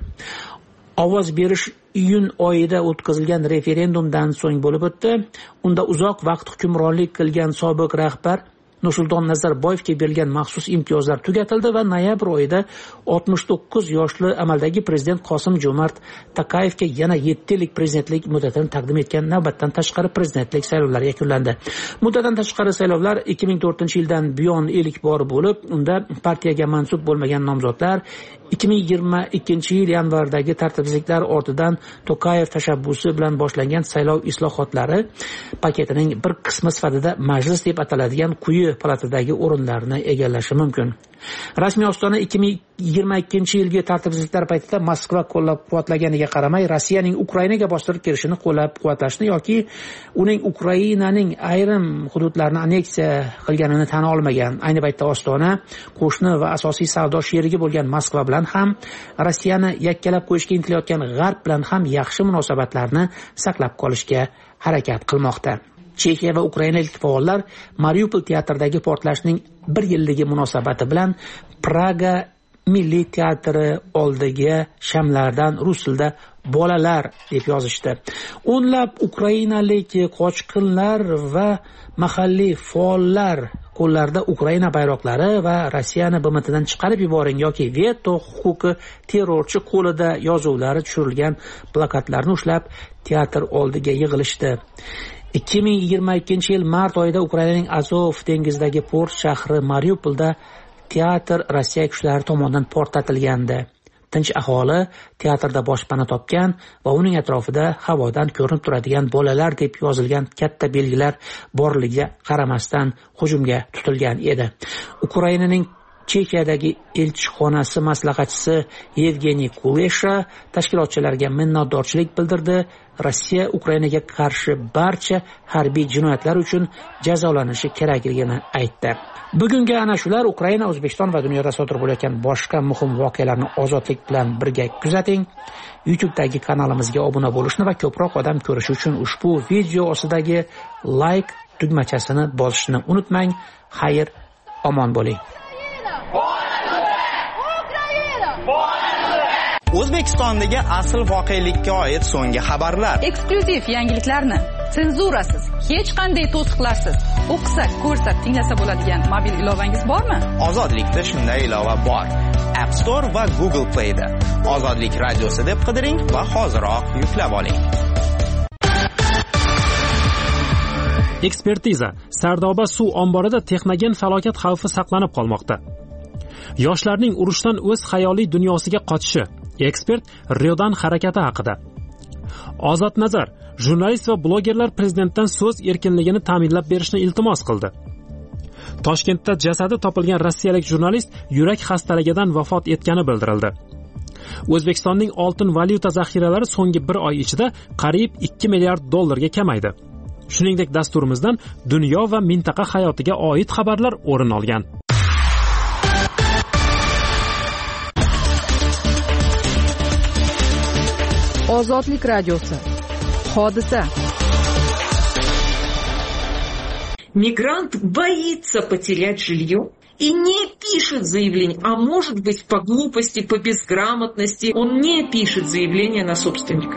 Ovoz berish iyun oyida o'tkazilgan referendumdan so'ng bo'lib o'tdi. Unda uzoq vaqt hukmronlik qilgan sobiq rahbar Nursulton Nazarboyevga berilgan maxsus imtiyozlar tugatildi va noyabr oyida oltmish to'qqiz yoshli amaldagi prezident Qosim Jo'mart Tokayevga yana yetti yillik prezidentlik muddatini taqdim etgan navbatdan tashqari prezidentlik saylovlari yakunlandi. Muddatdan tashqari saylovlar ikki ming to'rtinchi yildan buyon ilk bor bo'lib, unda partiyaga mansub bo'lmagan nomzodlar ikki ming yigirma ikkinchi yil yanvardagi tartibsizliklar ortidan Tokayev tashabbusi bilan boshlangan saylov islohotlari paketining bir qismi sifatida majlis deb ataladigan quyi palatadagi o'rinlarni egallashi mumkin. Rasmiy Ostona ikki ming yigirma ikkinchi yilgi tartibsizliklar paytida Moskva qo'llab-quvvatlaganiga qaramay Rossiyaning Ukrainaga bostirib kirishini qo'llab-quvvatlashni yoki uning Ukrainaning ayrim hududlarini anneksiya qilganini tan olmagan. Ayni paytda Ostona qo'shni va asosiy savdo sherigi bo'lgan Moskva bilan ham Rossiyani yakkalab qo'yishga intilayotgan G'arb bilan ham yaxshi munosabatlarni saqlab qolishga harakat qilmoqda. Chexiya va ukrainalik faollar Mariupol teatridagi portlashning bir yilligi munosabati bilan Praga Milliy teatri oldiga shamlardan rus tilida bolalar deb yozishdi. O'nlab ukrainalik qochqinlar va mahalliy faollar qo'llarida Ukraina bayroqlari va Rossiyani B M Tdan chiqarib yuboring yoki veto huquqi terrorchi qo'lida yozuvlari tushirilgan plakatlarni ushlab teatr oldiga yig'ilishdi. ikki ming yigirma ikkinchi yil mart oyida Ukrainaning Azov dengizidagi port shahri Mariupolda teatr Rossiya kuchlari tomonidan portlatilgandi. Tinch aholi teatrda boshpana topgan va uning atrofida havodan ko'rinib turadigan bolalar deb yozilgan katta belgilar borligiga qaramasdan hujumga tutilgan edi. Ukrainaning Chexiyadagi elchixonasi maslahatchisi Yevgeniy Kulesha tashkilotchilarga minnatdorchilik bildirdi. Rossiya Ukrainaga qarshi barcha harbiy jinoyatlar uchun jazolanishi kerakligini aytdi. Bugungi ana shular. Ukraina, O'zbekiston va dunyoda sodir bo'layotgan boshqa muhim voqealarni ozodlik bilan birga kuzating. YouTube'dagi kanalimizga obuna bo'lishni va ko'proq odam ko'rishi uchun ushbu video ostidagi like tugmachasini bosishni unutmang. Xayr, omon bo'ling. O'zbekistondagi asl voqelikka oid so'nggi xabarlar. Eksklyuziv yangiliklarni senzurasiz, hech qanday to'siqlarsiz o'qisa, ko'rsa, tinglasa bo'ladigan mobil ilovangiz bormi? Ozodlikda shunday ilova bor. App Store va Google Play da. Ozodlik radiosi deb qidiring va hoziroq yuklab oling. Ekspertiza: Sardoba suv omborida texnogen falokat xavfi saqlanib qolmoqda. Yoshlarning urushdan o'z xayoliy dunyosiga qochishi. Ekspert Riodan harakati haqida. Ozod Nazar: jurnalist va blogerlar prezidentdan so'z erkinligini ta'minlab berishni iltimos qildi. Toshkentda jasadi topilgan rossiyalik jurnalist yurak xastaligidan vafot etgani bildirildi. O'zbekistonning oltin valyuta zaxiralari so'nggi bir oy ichida qariyb ikki milliard dollarga kamaydi. Shuningdek, dasturimizdan dunyo va mintaqa hayotiga oid xabarlar o'rin olgan. Ozodlik radiosi. Hodisa. Мигрант боится потерять жилье и не пишет заявление, а может быть по глупости, по безграмотности он не пишет заявление на собственника.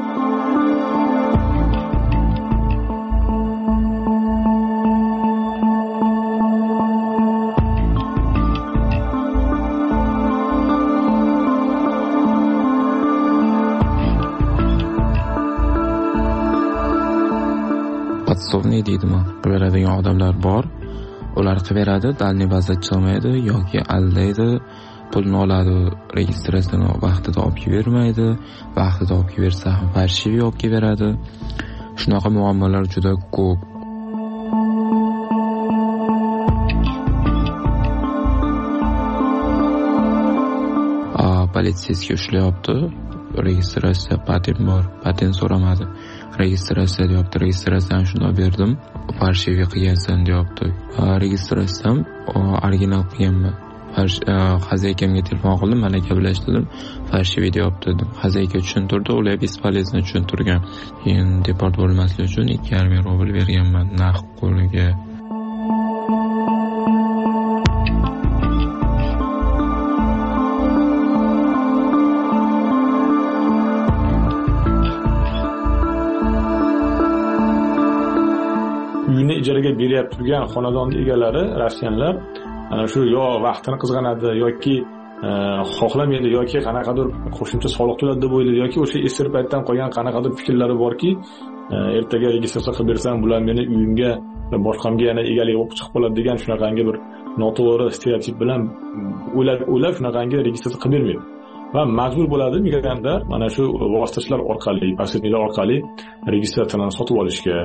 Podsobniy deydimi? Beradigan odamlar bor. Ular qiberadi, dalniy bazda chiqmaydi yoki aldaydi, pulni oladi, registratsiyani vaqtida olib bermaydi, vaqtida olib bersa ham farshivi olib beradi. Shunaqa muammolar juda ko'p. A politsiyasiga ushlayapti. Registratsiya patent bor, patent so'ramadi. Registratsiya deyapti, registratsiyani shunday berdim, farshivi qilgansan deyapti. Registratsiyam original qilganman. Xazakamga telefon qildim, mana gaplashdim, farshivi deyapti dedim. Xazayka tushuntirdi, ular bespolezno tushuntirgan. Endi deport bo'lmaslik uchun ikki yarim ming rubl berganman naqd qo'liga. Uyini ijaraga berib turgan xonadon egalari rossiyanlar ana shu yo vaqtini qizg'anadi yoki xohlamaydi yoki qanaqadir qo'shimcha soliq to'ladi deb o'ylaydi yoki o'sha esir paytdan qolgan qanaqadir fikrlari borki, ertaga registratsiya qilib bersam bular meni uyimga boshqamga yana egalik bo'lib chiqib qoladi degan shunaqangi bir noto'g'ri stereotip bilan o'ylab o'ylab shunaqangi registratsiya qilib bermaydi va majbur bo'ladi migrantlar mana shu vositachilar orqali, posredniklar orqali registratsiyani sotib olishga.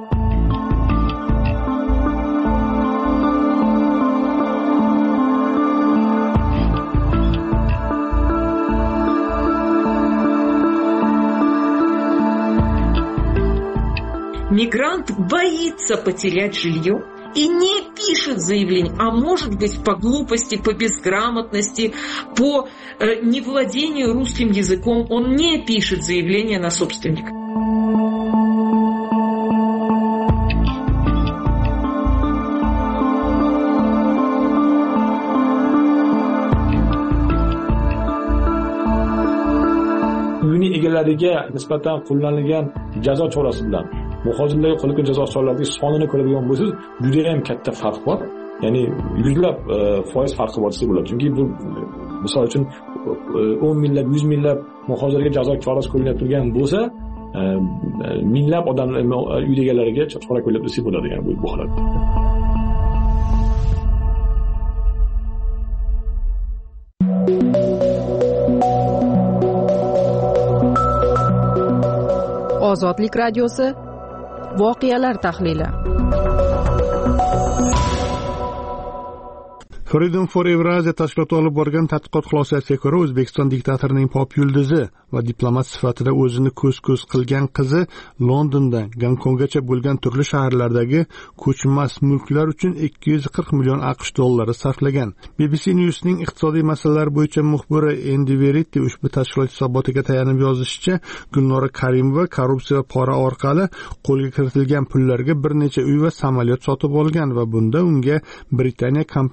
Мигрант боится потерять жилье и не пишет заявление, а может быть по глупости, по безграмотности, по э, невладению русским языком он не пишет заявление на собственника. Uyning egalariga nisbatan qo'llanilgan jazo chorasi bilan muhojirlarga qo'llangan jazo choralarining sonini ko'radigan bo'lsangiz, juda ham katta farq bor. Ya'ni yuzlab foiz farqi bor desa bo'ladi. Chunki bu misol uchun o'n minglab, yuz minglab muhojirlarga jazo chorasi qo'llanib turgan bo'lsa, minglab odamlar uy egalariga chora qo'llab desa bo'ladi, ya'ni bu holatda. Ozodlik radiosi. Voqealar tahlili. Freedom for Eurasia tashkiloti olib borgan tadqiqot xulosasiga ko'ra, O'zbekiston diktatorining pop yulduzi va diplomat sifatida o'zini ko'z-ko'z qilgan qizi Londondan Gonkonggacha bo'lgan turli shaharlardagi ko'chmas mulklar uchun ikki yuz qirq million AQSh dollari sarflagan. B B C News'ning iqtisodiy masalalar bo'yicha muxbiri Endi Veritti ushbu tashkilot hisobotiga tayanib yozishicha, Gulnora Karimova korrupsiya va pora orqali qo'lga kiritilgan pullarga bir necha uy va samolyot sotib olgan va bunda unga Britaniya kompaniyalari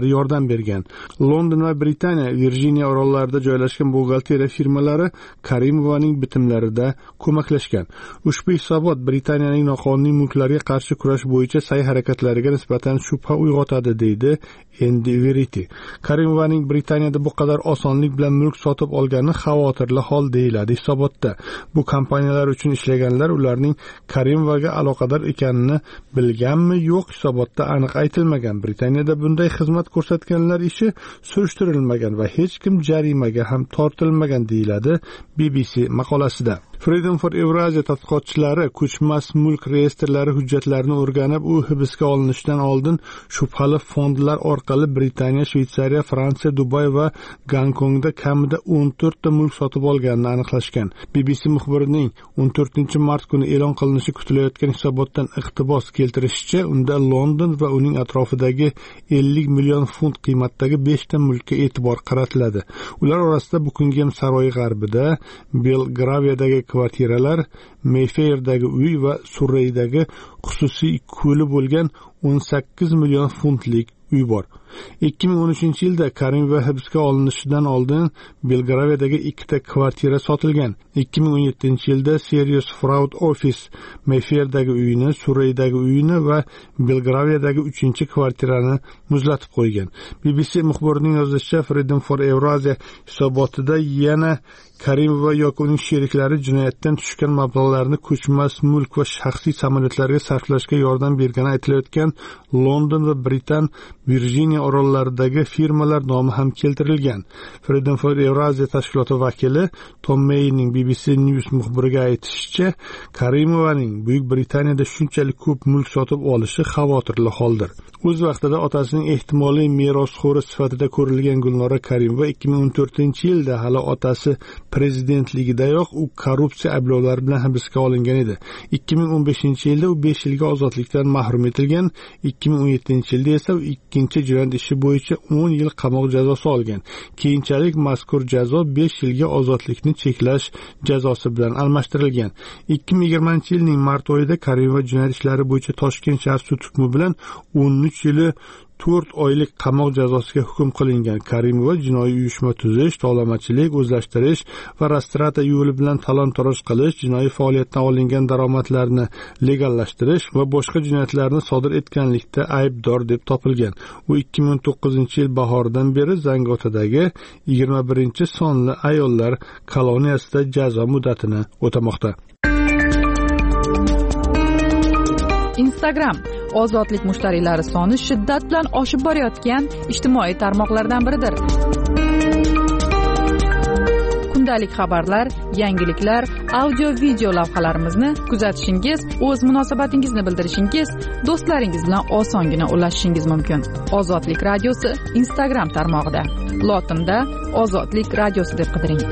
firmalari yordam bergan. London va Britaniya Virjiniya orollarida joylashgan buxgalteriya firmalari Karimovaning bitimlarida ko'maklashgan. Ushbu hisobot Britaniyaning noqonuniy mulklarga qarshi kurash bo'yicha sa'y-harakatlariga nisbatan shubha uyg'otadi, deydi Endi Verity. Karimovaning Britaniyada bu qadar osonlik bilan mulk sotib olgani xavotirli hol, deyiladi hisobotda. Bu kompaniyalar uchun ishlaganlar ularning Karimovaga aloqador ekanini bilganmi, yo'q, hisobotda aniq aytilmagan. Britaniyada bunday xizmat ko'rsatganlar ishi surishtirilmagan va hech kim jarimaga ham tortilmagan, deyiladi B B C maqolasida. Freedom for Eurasia tadqiqotchilari ko'chmas mulk reyestrlari hujjatlarini o'rganib, u hibsga olinishidan oldin shubhali fondlar orqali Britaniya, Shveysariya, Fransiya, Dubay va Gonkongda kamida o'n to'rt ta mulk sotib olganini aniqlashgan. B B C muxbirining o'n to'rtinchi mart kuni e'lon qilinishi kutilayotgan hisobotdan iqtibos keltirishicha, unda London va uning atrofidagi ellik million funt qiymatdagi besh ta mulkka e'tibor qaratiladi. Ular orasida Buckingham saroyi g'arbida, Belgraviyadagi kvartiralar, Mayfairdagi uy va Surreydagi xususiy ko'li bo'lgan o'n sakkiz million funtlik uy bor. ikki ming o'n uchinchi yilda Karimova hibsga olinishidan oldin Belgraviyadagi ikkita kvartira sotilgan. ikki ming o'n yettinchi yilda Serious Fraud Office Mayfairdagi uyini, Surreydagi uyini va Belgraviyadagi uchinchi kvartirani muzlatib qo'ygan. B B C muxbirining yozishicha, Freedom for Eurasia hisobotida yana Karimova yoki uning sheriklari jinoyatdan tushgan mablag'larni ko'chmas mulk va shaxsiy samolyotlarga sarflashga yordam bergani aytilayotgan London va Britan Virjiniya orollaridagi firmalar nomi ham keltirilgan. Freedom for Eurasia tashkiloti vakili Tom Mayning B B C News muxbiriga aytishicha, Karimovaning Buyuk Britaniyada shunchalik ko'p mulk sotib olishi xavotirli holdir. O'z vaqtida otasining ehtimoliy merosxo'ri sifatida ko'rilgan Gulnora Karimova ikki ming o'n to'rtinchi yilda hali otasi prezidentligidayoq u korrupsiya ayblovlari bilan hibsga olingan edi. ikki ming o'n beshinchi yilda u besh yilga ozodlikdan mahrum etilgan, ikki ming o'n yettinchi yilda esa u ikkinchi jinoyat ishi bo'yicha o'n yil qamoq jazosi olgan. Keyinchalik mazkur jazo besh yilga ozodlikni cheklash jazosi bilan almashtirilgan. ikki ming yigirmanchi yilning mart oyida Karimova jinoyat ishlari bo'yicha Toshkent shahar sud hukmi bilan o'n uch yili to'rt oylik qamoq jazosiga hukm qilingan. Karimova jinoiy uyushma tuzish, tovlamachilik, o'zlashtirish va rastrata yo'li bilan talon-toroj qilish, jinoiy faoliyatdan olingan daromadlarni legallashtirish va boshqa jinoyatlarni sodir etganlikda aybdor deb topilgan. U ikki ming o'n to'qqizinchi yil bahoridan beri Zangotadagi yigirma birinchi sonli ayollar koloniyasida jazo muddatini o'tamoqda. Instagram ozodlik mushtariylari soni shiddat bilan oshib borayotgan ijtimoiy tarmoqlardan biridir. Kundalik xabarlar, yangiliklar, audio-video lavhalarimizni kuzatishingiz, o'z munosabatingizni bildirishingiz, do'stlaringiz bilan osongina ulashishingiz mumkin. Ozodlik radiosi Instagram tarmog'ida. Lotinda Ozodlik radiosi deb qidiring.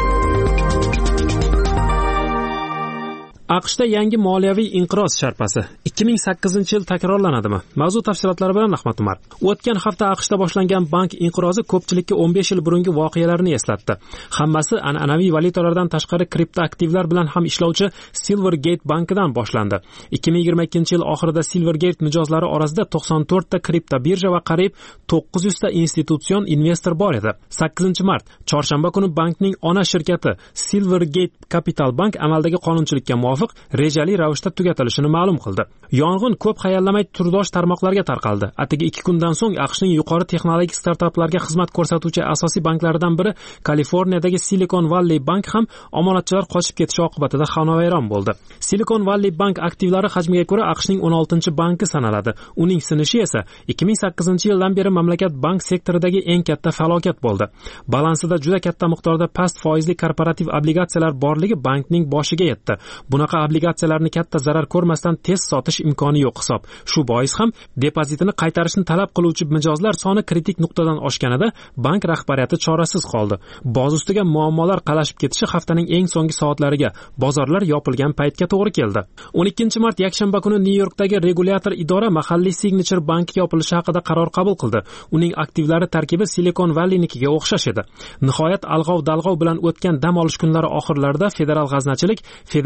AQShda yangi moliyaviy inqiroz sharpasi ikki ming sakkizinchi yil takrorlanadimi? Mavzu tafsilotlari bilan Ahmad Umar. O'tgan hafta AQShda boshlangan bank inqirozi ko'pchilikka o'n besh yil burungi voqealarni eslatdi. Hammasi an'anaviy valyutalardan tashqari kriptoaktivlar bilan ham ishlovchi Silvergate bankidan boshlandi. ikki ming yigirma ikkinchi yil oxirida Silvergate mijozlari orasida to'qson to'rt ta kripto birja va qariyb to'qqiz yuz ta institutsion investor bor edi. sakkizinchi mart chorshanba kuni bankning ona shirkati Silvergate Capital Bank amaldagi qonunchilikka muvofiq rejali ravishda tugatilishini ma'lum qildi. Yong'in ko'p hayallamay turdosh tarmoqlarga tarqaldi. Atigi ikki kundan so'ng AQShning yuqori texnologik startaplarga xizmat ko'rsatuvchi asosiy banklaridan biri Kaliforniyadagi Silicon Valley Bank ham omonatchilar qochib ketishi oqibatida xonavayron bo'ldi. Silicon Valley Bank aktivlari hajmiga ko'ra AQShning o'n oltinchi banki sanaladi. Uning sinishi esa ikki ming sakkizinchi yildan beri mamlakat bank sektoridagi eng katta falokat bo'ldi. Balansida juda katta miqdorda past foizli korporativ obligatsiyalar borligi bankning boshiga yetdi. Bunaqa obligatsiyalarni katta zarar ko'rmasdan tez sotish imkoni yo'q hisob. Shu bois ham depozitini qaytarishni talab qiluvchi mijozlar soni kritik nuqtadan oshganida bank rahbariyati chorasiz qoldi. Boz ustiga muammolar qalashib ketishi haftaning eng so'nggi soatlariga, bozorlar yopilgan paytga to'g'ri keldi. o'n ikkinchi mart yakshanba kuni Nyu-Yorkdagi regulyator idora mahalliy Signature banki yopilishi haqida qaror qabul qildi. Uning aktivlari tarkibi Silicon Valleynikiga o'xshash edi. Nihoyat alg'ov-dalg'ov bilan o'tgan dam olish kunlari oxirlarida federal g'aznachilik, federal zaxira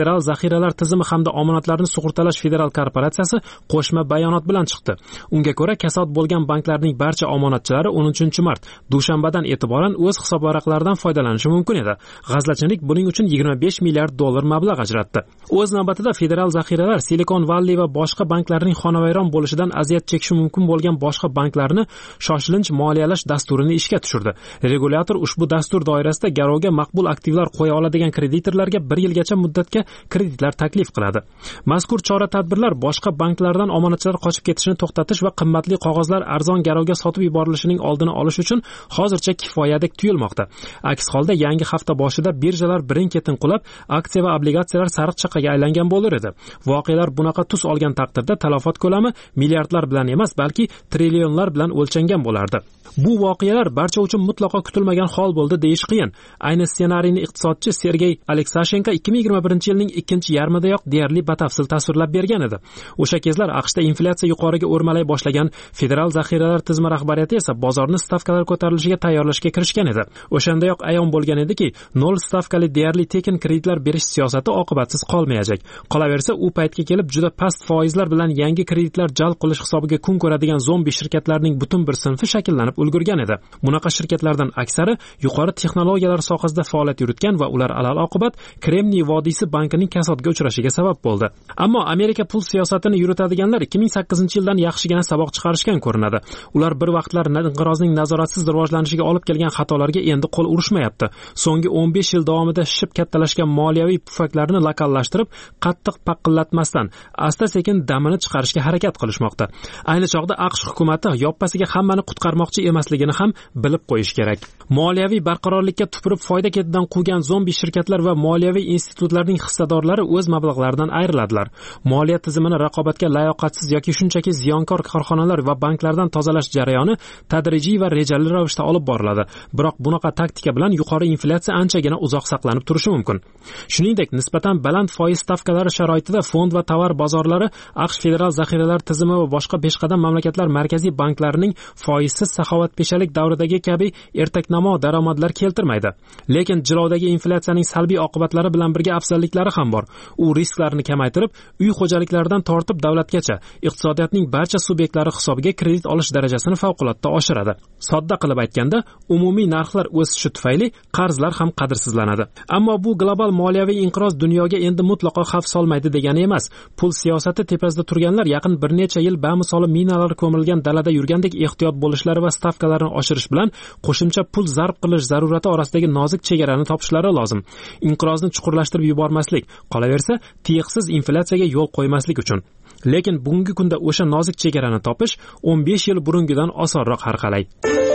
zaxiralar tizimi hamda omonatlarni sug'urtalash federal korporatsiyasi qo'shma bayonot bilan chiqdi. Unga ko'ra, kasod bo'lgan banklarning barcha omonatchilari o'n uchinchi mart dushanbadan e'tiboran o'z hisobvaraqlaridan foydalanishi mumkin edi. G'azlachilik buning uchun yigirma besh milliard dollar mablag' ajratdi. O'z navbatida federal zaxiralar Silicon Valley va boshqa banklarning xonavayron bo'lishidan aziyat chekishi mumkin bo'lgan boshqa banklarni shoshilinch moliyalash dasturini ishga tushirdi. Regulyator ushbu dastur doirasida garovga maqbul aktivlar qo'ya oladigan kreditorlarga bir yilgacha muddatga kreditlar taklif qiladi. Mazkur chora-tadbirlar boshqa banklardan omonatchilar qochib ketishini to'xtatish va qimmatli qog'ozlar arzon garovga sotib yuborilishining oldini olish uchun hozircha kifoyadek tuyulmoqda. Aks holda yangi hafta boshida birjalar birin-ketin qulab, aksiya va obligatsiyalar sariq chaqaga aylangan bo'lar edi. Voqealar bunaqa tus olgan taqdirda talafot ko'lami milliardlar bilan emas, balki trillionlar bilan o'lchangan bo'lardi. Bu voqealar barcha uchun mutlaqo kutilmagan hol bo'ldi deyish qiyin. Ayni ssenariyni iqtisodchi Sergey Aleksashenko ikki ming yigirma birinchi yilning ikkinchi yarmidayoq deyarli batafsil tasvirlab bergan edi. O'sha kezlar AQShda inflyatsiya yuqoriga o'rmalay boshlagan, federal zaxiralar tizimi rahbariyati esa bozorni stavkalar ko'tarilishiga tayyorlashga kirishgan edi. O'shandayoq ayon bo'lgan ediki, nol stavkali deyarli tekin kreditlar berish siyosati oqibatsiz qolmayajak. Qolaversa, u paytga kelib juda past foizlar bilan yangi kreditlar jalb qilish hisobiga kun ko'radigan zombi shirkatlarning butun bir sinfi shakllanib ulgurgan edi. Bunaqa shirkatlardan aksari yuqori texnologiyalar sohasida faoliyat yuritgan va ular alal oqibat Kremniy vodiysi bankining kasodga uchrashiga sabab bo'ldi. Ammo Amerika pul siyosatini yuritadiganlar ikki ming sakkizinchi yildan yaxshigina saboq chiqarishgan ko'rinadi. Ular bir vaqtlar inqirozning nazoratsiz rivojlanishiga olib kelgan xatolarga endi qo'l urishmayapti. So'nggi o'n besh yil davomida shishib kattalashgan moliyaviy pufaklarni lokallashtirib, qattiq paqillatmasdan asta-sekin damini chiqarishga harakat qilishmoqda. Ayni chog'da AQSh hukumatı yoppasiga hammani qutqarmoqchi emasligini ham bilib qo'yish kerak. Moliyaviy barqarorlikka tupurib foyda ketidan quvgan zombi shirkatlar va moliyaviy institutlarning hissadorlari o'z mablag'laridan ayriladilar. Moliya tizimini raqobatga layoqatsiz yoki shunchaki ziyonkor korxonalar va banklardan tozalash jarayoni tadrijiy va rejali ravishda olib boriladi. Biroq bunaqa taktika bilan yuqori inflyatsiya anchagina uzoq saqlanib turishi mumkin. Shuningdek, nisbatan baland foiz stavkalari sharoitida fond va tovar bozorlari AQSh federal zaxiralar tizimi va boshqa peshqadam mamlakatlar markaziy banklarining foizsiz saxovatpeshalik davridagi kabi ertaknamo daromadlar keltirmaydi. Lekin jilovdagi inflyatsiyaning salbiy oqibatlari bilan birga afzalliklari ham bor. U risklarni kamaytirib, uy xo'jaliklaridan tortib davlatgacha iqtisodiyotning barcha subyektlari hisobiga kredit olish darajasini favqulodda oshiradi. Sodda qilib aytganda, umumiy narxlar o'sishi tufayli qarzlar ham qadrsizlanadi. Ammo bu global moliyaviy inqiroz dunyoga endi mutlaqo xavf solmaydi degani emas. Pul siyosati tepasida turganlar yaqin bir necha yil bamisoli minalar ko'milgan dalada yurgandek ehtiyot bo'lishlari va stavkalarni oshirish bilan qo'shimcha pul zarb qilish zarurati orasidagi nozik chegarani topishlari lozim. Inqirozni chuqurlashtirib yubormaslik, qolaversa, tiyiqsiz inflyatsiyaga yo'l qo'ymaslik uchun. Lekin bugungi kunda o'sha nozik chegarani topish o'n besh yil burungidan osonroq har qalay.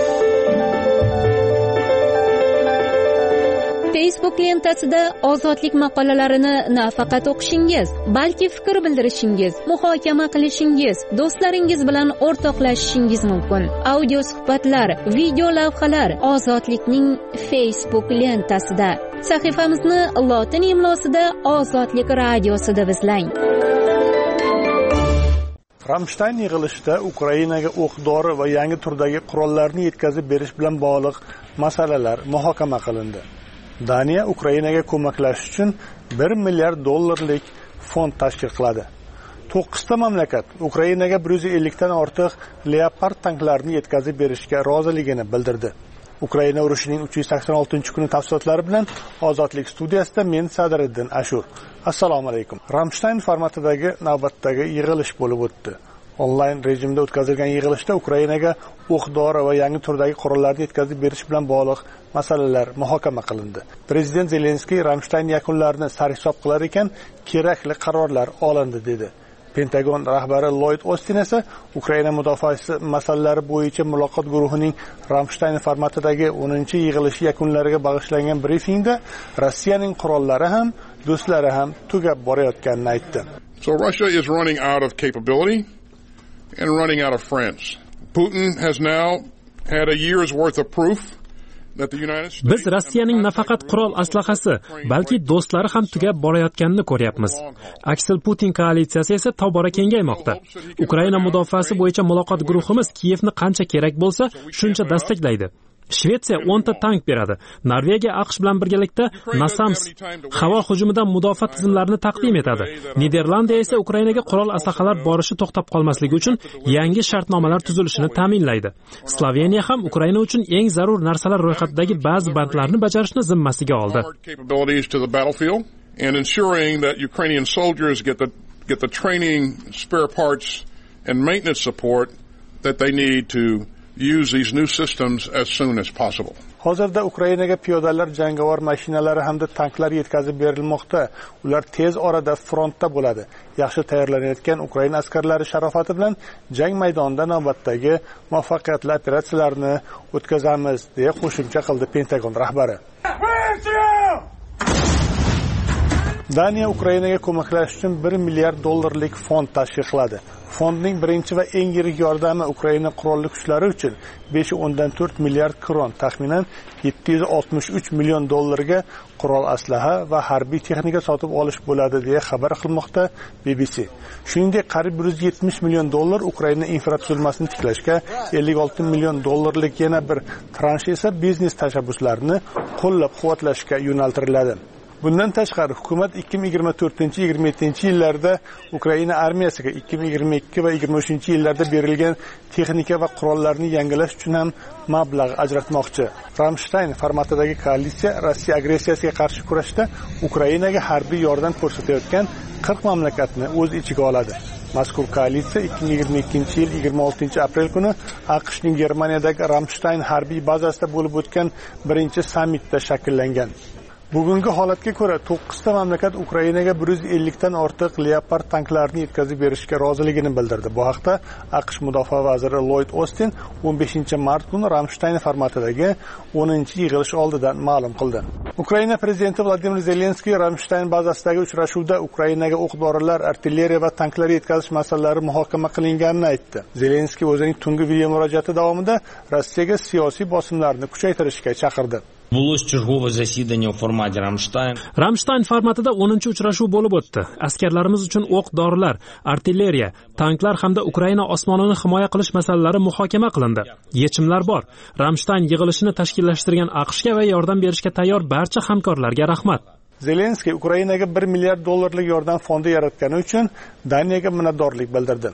Facebook lentasida ozodlik maqolalarini nafaqat o'qishingiz, balki fikr bildirishingiz, muhokama qilishingiz, do'stlaringiz bilan o'rtoqlashishingiz mumkin. Audio suhbatlar, video lavhalar ozodlikning Facebook lentasida. Sahifamizni lotin imlosida Ozodlik radiosida izlang. Ramstein yig'ilishida Ukrainaga o'q-dori va yangi turdagi qurollarni yetkazib berish bilan bog'liq masalalar muhokama qilindi. Daniya Ukrainaga ko'maklashish uchun bir milliard dollarlik fond tashkil qiladi. to'qqizta mamlakat Ukrainaga bir yuz ellik dan ortiq Leopard tanklarini yetkazib berishga roziligini bildirdi. Ukraina urushining uch yuz sakson oltinchi kuni tafsilotlari bilan Ozodlik studiyasida men Sadriddin Ashur. Assalomu alaykum. Ramstein formatidagi navbatdagi yig'ilish bo'lib o'tdi. Onlayn rejimda o'tkazilgan yig'ilishda Ukrainaga o'q-dori va yangi turdagi qurollarni yetkazib berish bilan bog'liq masalalar muhokama qilindi. Prezident Zelenskiy Ramstein yakunlarini sarhisob qilar ekan, kerakli qarorlar olindi dedi. Pentagon rahbari Lloyd Austin esa Ukraina mudofaasi masalalari bo'yicha muloqot guruhining Ramstein formatidagi o'ninchi yig'ilishi yakunlariga bag'ishlangan brifingda Rossiyaning qurollari ham, do'stlari ham tugab borayotganini aytdi. So Russia is running out of capability and running out of friends. Putin has now had a year's worth of proof that the United States Biz Rossiyaning nafaqat qurol aslahasi, balki do'stlari ham tugab borayotganini ko'ryapmiz. Aksel Putin koalitsiyasi esa tobora kengaymoqda. Ukraina mudofaasi bo'yicha muloqot guruhimiz Kiyevni qancha kerak bo'lsa, shuncha desteklaydi. Shvetsiya o'nta tank beradi. Norvegiya AQSh bilan birgalikda NASAMS havo hujumidan mudofaa tizimlarini taqdim etadi. Niderlandiya esa Ukrainaga qurol aslahalar borishi to'xtab qolmasligi uchun yangi shartnomalar tuzilishini ta'minlaydi. Sloveniya ham Ukraina uchun eng zarur narsalar ro'yxatidagi ba'zi bandlarni bajarishni zimmasiga oldi. And ensuring that Ukrainian soldiers get the get the training, spare parts and maintenance support that they need to use these new systems as soon as possible. Hozirda Ukrainaga piyodalar, jangovar mashinalari hamda tanklar yetkazib berilmoqda. Ular tez orada frontda bo'ladi. Yaxshi tayyorlanayotgan Ukraina askarlari sharofati bilan jang maydonida navbatdagi muvaffaqiyatli operatsiyalarni o'tkazamiz, deya qo'shimcha qildi Pentagon rahbari. Daniya Ukrainaga ko'maklash uchun bir milliard dollarlik fond tashkil qiladi. Fondning birinchi va eng yirik yordami Ukraina qurolli kuchlari uchun besh o'ndan to'rt milliard kron, taxminan yetti yuz oltmish uch million dollarga qurol aslaha va harbiy texnika sotib olish bo'ladi, deya xabar qilmoqda B B C. Shuningdek, qariyb bir yuz yetmish million dollar Ukraina infratuzilmasini tiklashga, ellik olti million dollarlik yana bir transh esa biznes tashabbuslarini qo'llab-quvvatlashga yo'naltiriladi. Bundan tashqari hukumat ikki ming yigirma to'rtinchi yigirma yettinchi yillarda Ukraina armiyasiga ikki ming yigirma ikki va yigirma uchinchi yillarda berilgan texnika va qurollarni yangilash uchun ham mablag' ajratmoqchi. Ramstein formatidagi koalitsiya Rossiya agressiyasiga qarshi kurashda Ukrainaga harbiy yordam ko'rsatayotgan qirq mamlakatni o'z ichiga oladi. Mazkur koalitsiya ikki ming yigirma ikkinchi yil yigirma oltinchi aprel kuni AQShning Germaniyadagi Ramstein harbiy bazasida bo'lib o'tgan birinchi sammitda shakllangan. Bugungi holatga ko'ra to'qqizta mamlakat Ukrainaga bir yuz ellikdan ortiq Leopard tanklarini yetkazib berishga roziligini bildirdi. Bu haqda AQSh mudofaa vaziri Lloyd Austin o'n beshinchi mart kuni Ramstein formatidagi o'ninchi yig'ilish oldidan ma'lum qildi. Ukraina prezidenti Vladimir Zelenskiy Ramstein bazasidagi uchrashuvda Ukrainaga o'q-dorilar, artilleriya va tanklar yetkazish masalalari muhokama qilinganini aytdi. Zelenskiy o'zining tungi video murojaati davomida Rossiyaga siyosiy bosimlarni kuchaytirishga chaqirdi. Було чергове засідання у форматі Рамштайн. Ramstein formatida o'ninchi uchrashuv bo'lib o'tdi. Askarlarimiz uchun o'q-dorilar, artilleriya, tanklar hamda Ukraina osmonini himoya qilish masalalari muhokama qilindi. Yechimlar bor. Ramstein yig'ilishini tashkillashtirgan AQShga va yordam berishga tayyor barcha hamkorlarga rahmat. Zelenskiy Ukrainaga bir milliard dollarlik yordam fondi yaratgani uchun Daniyaga minnatdorlik bildirdi.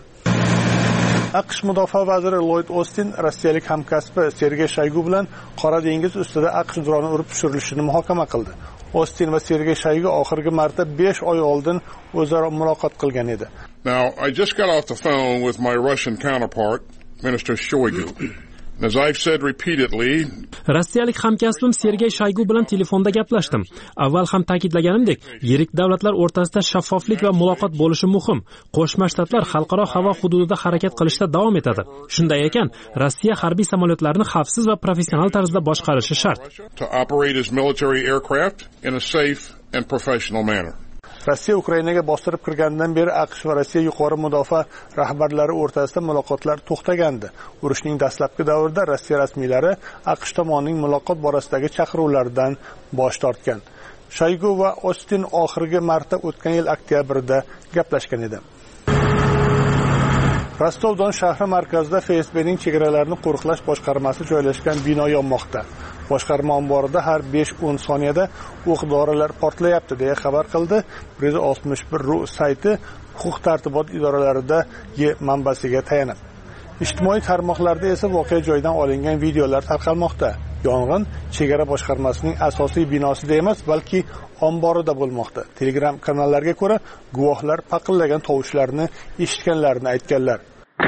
AQSh mudofaa vaziri Lloyd Austin rossiyalik hamkasbi Sergey Shoygu bilan Qora dengiz ustida AQSh droni urib tushirilishini muhokama qildi. Austin va Sergey Shoygu oxirgi marta besh oy oldin o'zaro muloqot qilgan edi. Now, I just got off the phone with my Russian counterpart, Minister Shoigu. As I've said repeatedly, Rossiyalik hamkasbim Sergey Shoygu bilan telefonda gaplashdim. Avval ham ta'kidlaganimdek, yirik davlatlar o'rtasida shaffoflik va muloqot bo'lishi muhim. Qo'shma Shtatlar xalqaro havo hududida harakat qilishda davom etadi. Shunday ekan, Rossiya harbiy samolyotlarini xavfsiz va professional tarzda boshqarishi shart. To operate its military aircraft in a safe and professional manner. Rossiya Ukrainaga bostirib kirgandan beri AQSh va Rossiya yuqori mudofaa rahbarlari o'rtasida muloqotlar to'xtagandi. Urushning dastlabki davrida Rossiya rasmiylari AQSh tomonining muloqot borasidagi chaqiruvlardan bosh tortgan. Shoygu va Austin oxirgi marta o'tgan yil oktyabrda gaplashgan edi. Rostov-Don shahri markazida F S B'ning chegaralarini qo'riqlash boshqarmasi joylashgan bino yonmoqda. Boshqarma omborida har besh o'n soniyada o'q-dorilar portlayapti, deya xabar qildi bir yuz oltmish bir ru sayti huquq tartibot idoralarida manbasiga tayanib. Ijtimoiy tarmoqlarda esa voqea joyidan olingan videolar tarqalmoqda. Yong'in chegara boshqarmasining asosiy binosida emas, balki omborida bo'lmoqda. Telegram kanallarga ko'ra, guvohlar paqillagan tovushlarni eshitganlarini aytganlar.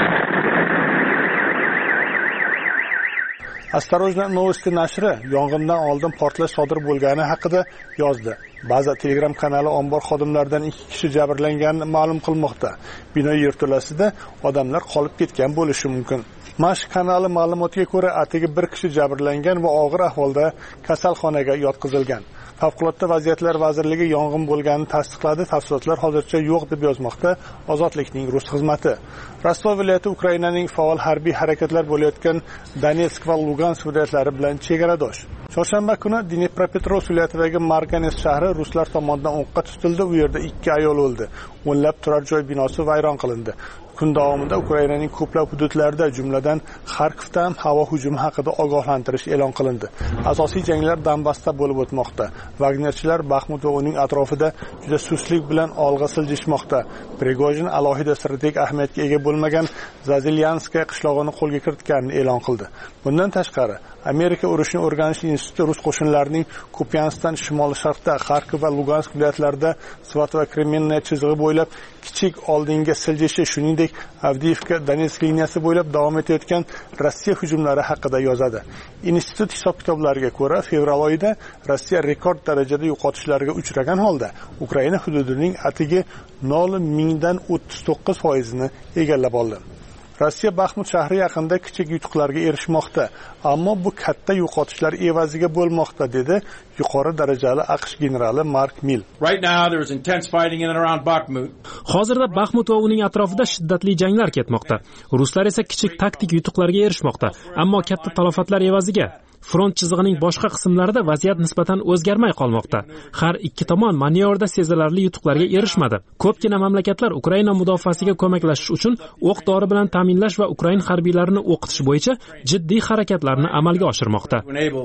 Осторожно новости nashri yong'indan oldin portlash sodir bo'lgani haqida yozdi. Ba'zi Telegram kanali ombor xodimlaridan ikki kishi jabrlangani ma'lum qilmoqda. Bino yerto'lasida odamlar qolib ketgan bo'lishi mumkin. Mash kanali ma'lumotiga ko'ra, atigi bir kishi jabrlangan va og'ir ahvolda kasalxonaga yotqizilgan. Favqulodda vaziyatlar vazirligi yong'in bo'lganini tasdiqladi. Tafsilotlar hozircha yo'q deb yozmoqda Ozodlikning rus xizmati. Rostov viloyati Ukrainaning faol harbiy harakatlar bo'layotgan Donetsk va Lugansk viloyatlari bilan chegaradosh. Chorshanba kuni Dnepropetrovsk viloyatidagi Marganes shahri ruslar tomonidan o'qqa tutildi. U yerda ikki ayol o'ldi. O'nlab turar joy binosi vayron qilindi. Kun davomida Ukrainaning ko'plab hududlarida, jumladan Xarkovda ham havo hujumi haqida ogohlantirish e'lon qilindi. Asosiy janglar Donbassda bo'lib o'tmoqda. Wagnerchilar Baxmut va uning atrofida juda suslik bilan olg'a siljishmoqda. Prigojin alohida strategik ahamiyatga ega bo'lmagan Zazilyanskaya qishlog'ini qo'lga kiritganini e'lon qildi. Bundan tashqari, Amerika urushni o'rganish instituti rus qo'shinlarining Kupyansdan shimol-sharqda, Xarkov va Lugansk viloyatlarida Svat va Kremenniy chizig'i bo'ylab kichik oldinga siljishi, shuningdek Avdiivka Donetsk liniyasi bo'ylab davom etayotgan Rossiya hujumlari haqida yozadi. Institut hisob-kitoblariga ko'ra, fevral oyida Rossiya rekord darajada yo'qotishlarga uchragan holda Ukraina hududining atigi nol mingdan o'ttiz to'qqiz foiz ni egallab oldi. Rossiya Baxmut shahri yaqinida kichik yutuqlarga erishmoqda, ammo bu katta yo'qotishlar evaziga bo'lmoqda, dedi yuqori darajali AQSh generali Mark Mill. Right now there is intense fighting in and around Bakhmut. Hozirda Baxmut va uning atrofida shiddatli janglar ketmoqda. Ruslar esa kichik taktik yutuqlarga erishmoqda, ammo katta talofatlar evaziga. Front chizig'ining boshqa qismlarida vaziyat nisbatan o'zgarmay qolmoqda. Har ikki tomon manevrda sezilarli yutuqlarga erishmadi. Ko'pgina mamlakatlar Ukraina mudofaasiga ko'maklashish uchun o'q-dori bilan ta'minlash va Ukraina harbiylarini o'qitish bo'yicha jiddiy harakatlarni amalga oshirmoqda.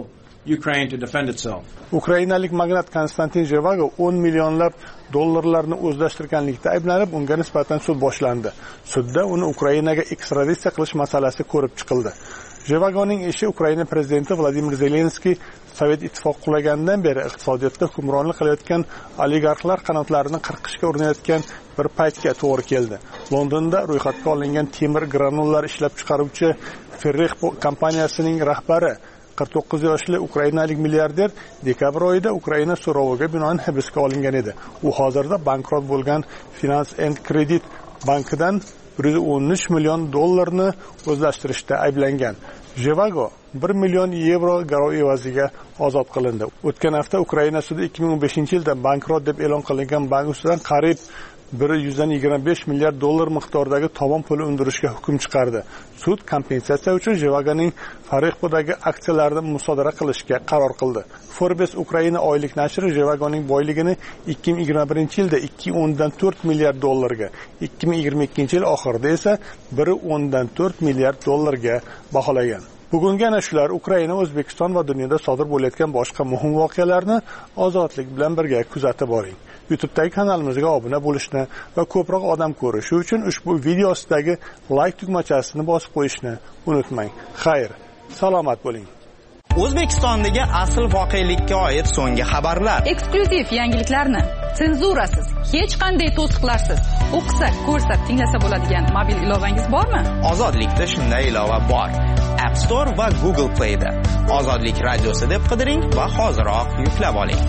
Ukrainalik magnat Konstantin Zhevago o'n millionlab dollarlarni o'zlashtirganlikda ayblanib, unga nisbatan sud boshlandi. Sudda uni Ukrainaga ekstraditsiya qilish masalasi ko'rib chiqildi. Zhevagoning ishi Ukraina prezidenti Vladimir Zelenskiy Sovet ittifoqi qulaganidan beri iqtisodiyotda hukmronlik qilayotgan oligarxlar qanotlarini qirqishga urinayotgan bir paytga to'g'ri keldi. Londonda ro'yxatga olingan temir granullar ishlab chiqaruvchi Ferrix kompaniyasining rahbari qirq to'qqiz yoshli ukrainalik milliarder dekabr oyida Ukraina so'roviga binoan hibsga olingan edi. U hozirda bankrot bo'lgan Finance and Credit bankidan bir yuz o'n uch million dollarni o'zlashtirishda ayblangan. Zhevago bir million yevro garov evaziga ozod qilindi. O'tgan hafta Ukraina sudi ikki ming o'n beshinchi yilda bankrot deb e'lon qilingan bank ustidan qariyb bir yuz yigirma besh milliard dollar miqdoridagi tovon puli undirishga hukm chiqardi. Sud kompensatsiya uchun Zhevagoning Farexpodagi aksiyalarini musodara qilishga qaror qildi. Forbes Ukraina oylik nashri Zhevagoning boyligini ikki ming yigirma birinchi yilda ikki o'ndan to'rt milliard dollarga, ikki ming yigirma ikkinchi yil oxirida esa bir o'ndan to'rt milliard dollarga baholagan. Bugungi ana shular Ukraina, O'zbekiston va dunyoda sodir bo'layotgan boshqa muhim voqealarni ozodlik bilan birga kuzatib boring. YouTube'dagi kanalimizga obuna bo'lishni va ko'proq odam ko'rishi uchun ushbu video ostidagi like tugmachasini bosib qo'yishni unutmang. Xayr, salomat bo'ling. O'zbekistondagi asl voqelikka oid so'nggi xabarlar. Eksklyuziv yangiliklarni senzurasiz, hech qanday to'siqlarsiz o'qisa, ko'rsa, tinglasa bo'ladigan mobil ilovangiz bormi? Ozodlikda shunday ilova bor. App Store va Google Play da. Ozodlik radiosi deb qidiring va hoziroq yuklab oling.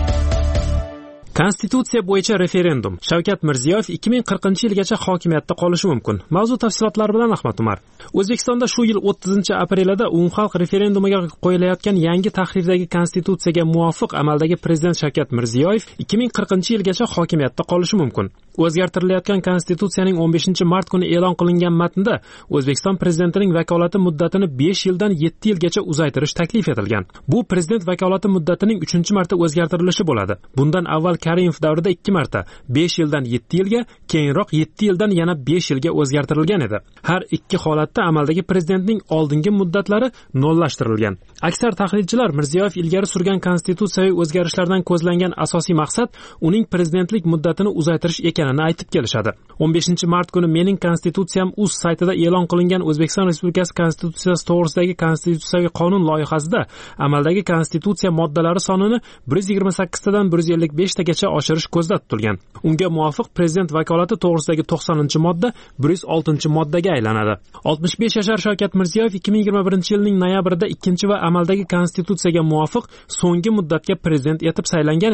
Konstitutsiya bo'yicha referendum. Shavkat Mirziyoyev ikki ming qirqinchi yilgacha hokimiyatda qolishi mumkin. Mavzu tafsilotlari bilan Ahmad Umar. O'zbekistonda shu yil o'ttizinchi aprelida umumxalq referendumiga qo'yilayotgan yangi tahrirdagi konstitutsiyaga muvofiq amaldagi prezident Shavkat Mirziyoyev ikki ming qirqinchi yilgacha hokimiyatda qolishi mumkin. O'zgartirilayotgan konstitutsiyaning o'n beshinchi mart kuni e'lon qilingan matnda O'zbekiston prezidentining vakolati muddatini besh yildan yetti yilgacha uzaytirish taklif etilgan. Bu prezident vakolati muddatining uchinchi marta o'zgartirilishi bo'ladi. Bundan avval Karimov davrida ikki marta besh yildan yetti yilga, keyinroq yetti yildan yana besh yilga o'zgartirilgan edi. Har ikki holatda amaldagi prezidentning oldingi muddatlari nollashtirilgan. Aksar tahlilchilar Mirziyoyev ilgari surgan konstitutsiyaviy o'zgarishlardan ko'zlangan asosiy maqsad uning prezidentlik muddatini uzaytirish ekanini aytib kelishadi. o'n beshinchi mart kuni Mening konstitutsiyam uz saytida e'lon qilingan O'zbekiston Respublikasi konstitutsiyasi to'g'risidagi konstitutsiyaviy qonun loyihasida amaldagi konstitutsiya moddalari sonini bir yuz yigirma sakkiz tadan bir yuz ellik besh tagacha oshirish ko'zda tutilgan. Unga muvofiq prezident vakolati to'g'risidagi to'qsoninchi modda bir yuz oltinchi moddaga aylanadi. oltmish besh yashar Shavkat Mirziyoyev ikki ming yigirma birinchi yilning noyabrida ikkinchi va amaldagi konstitutsiyaga muvofiq so'nggi muddatga prezident etib saylangan edi.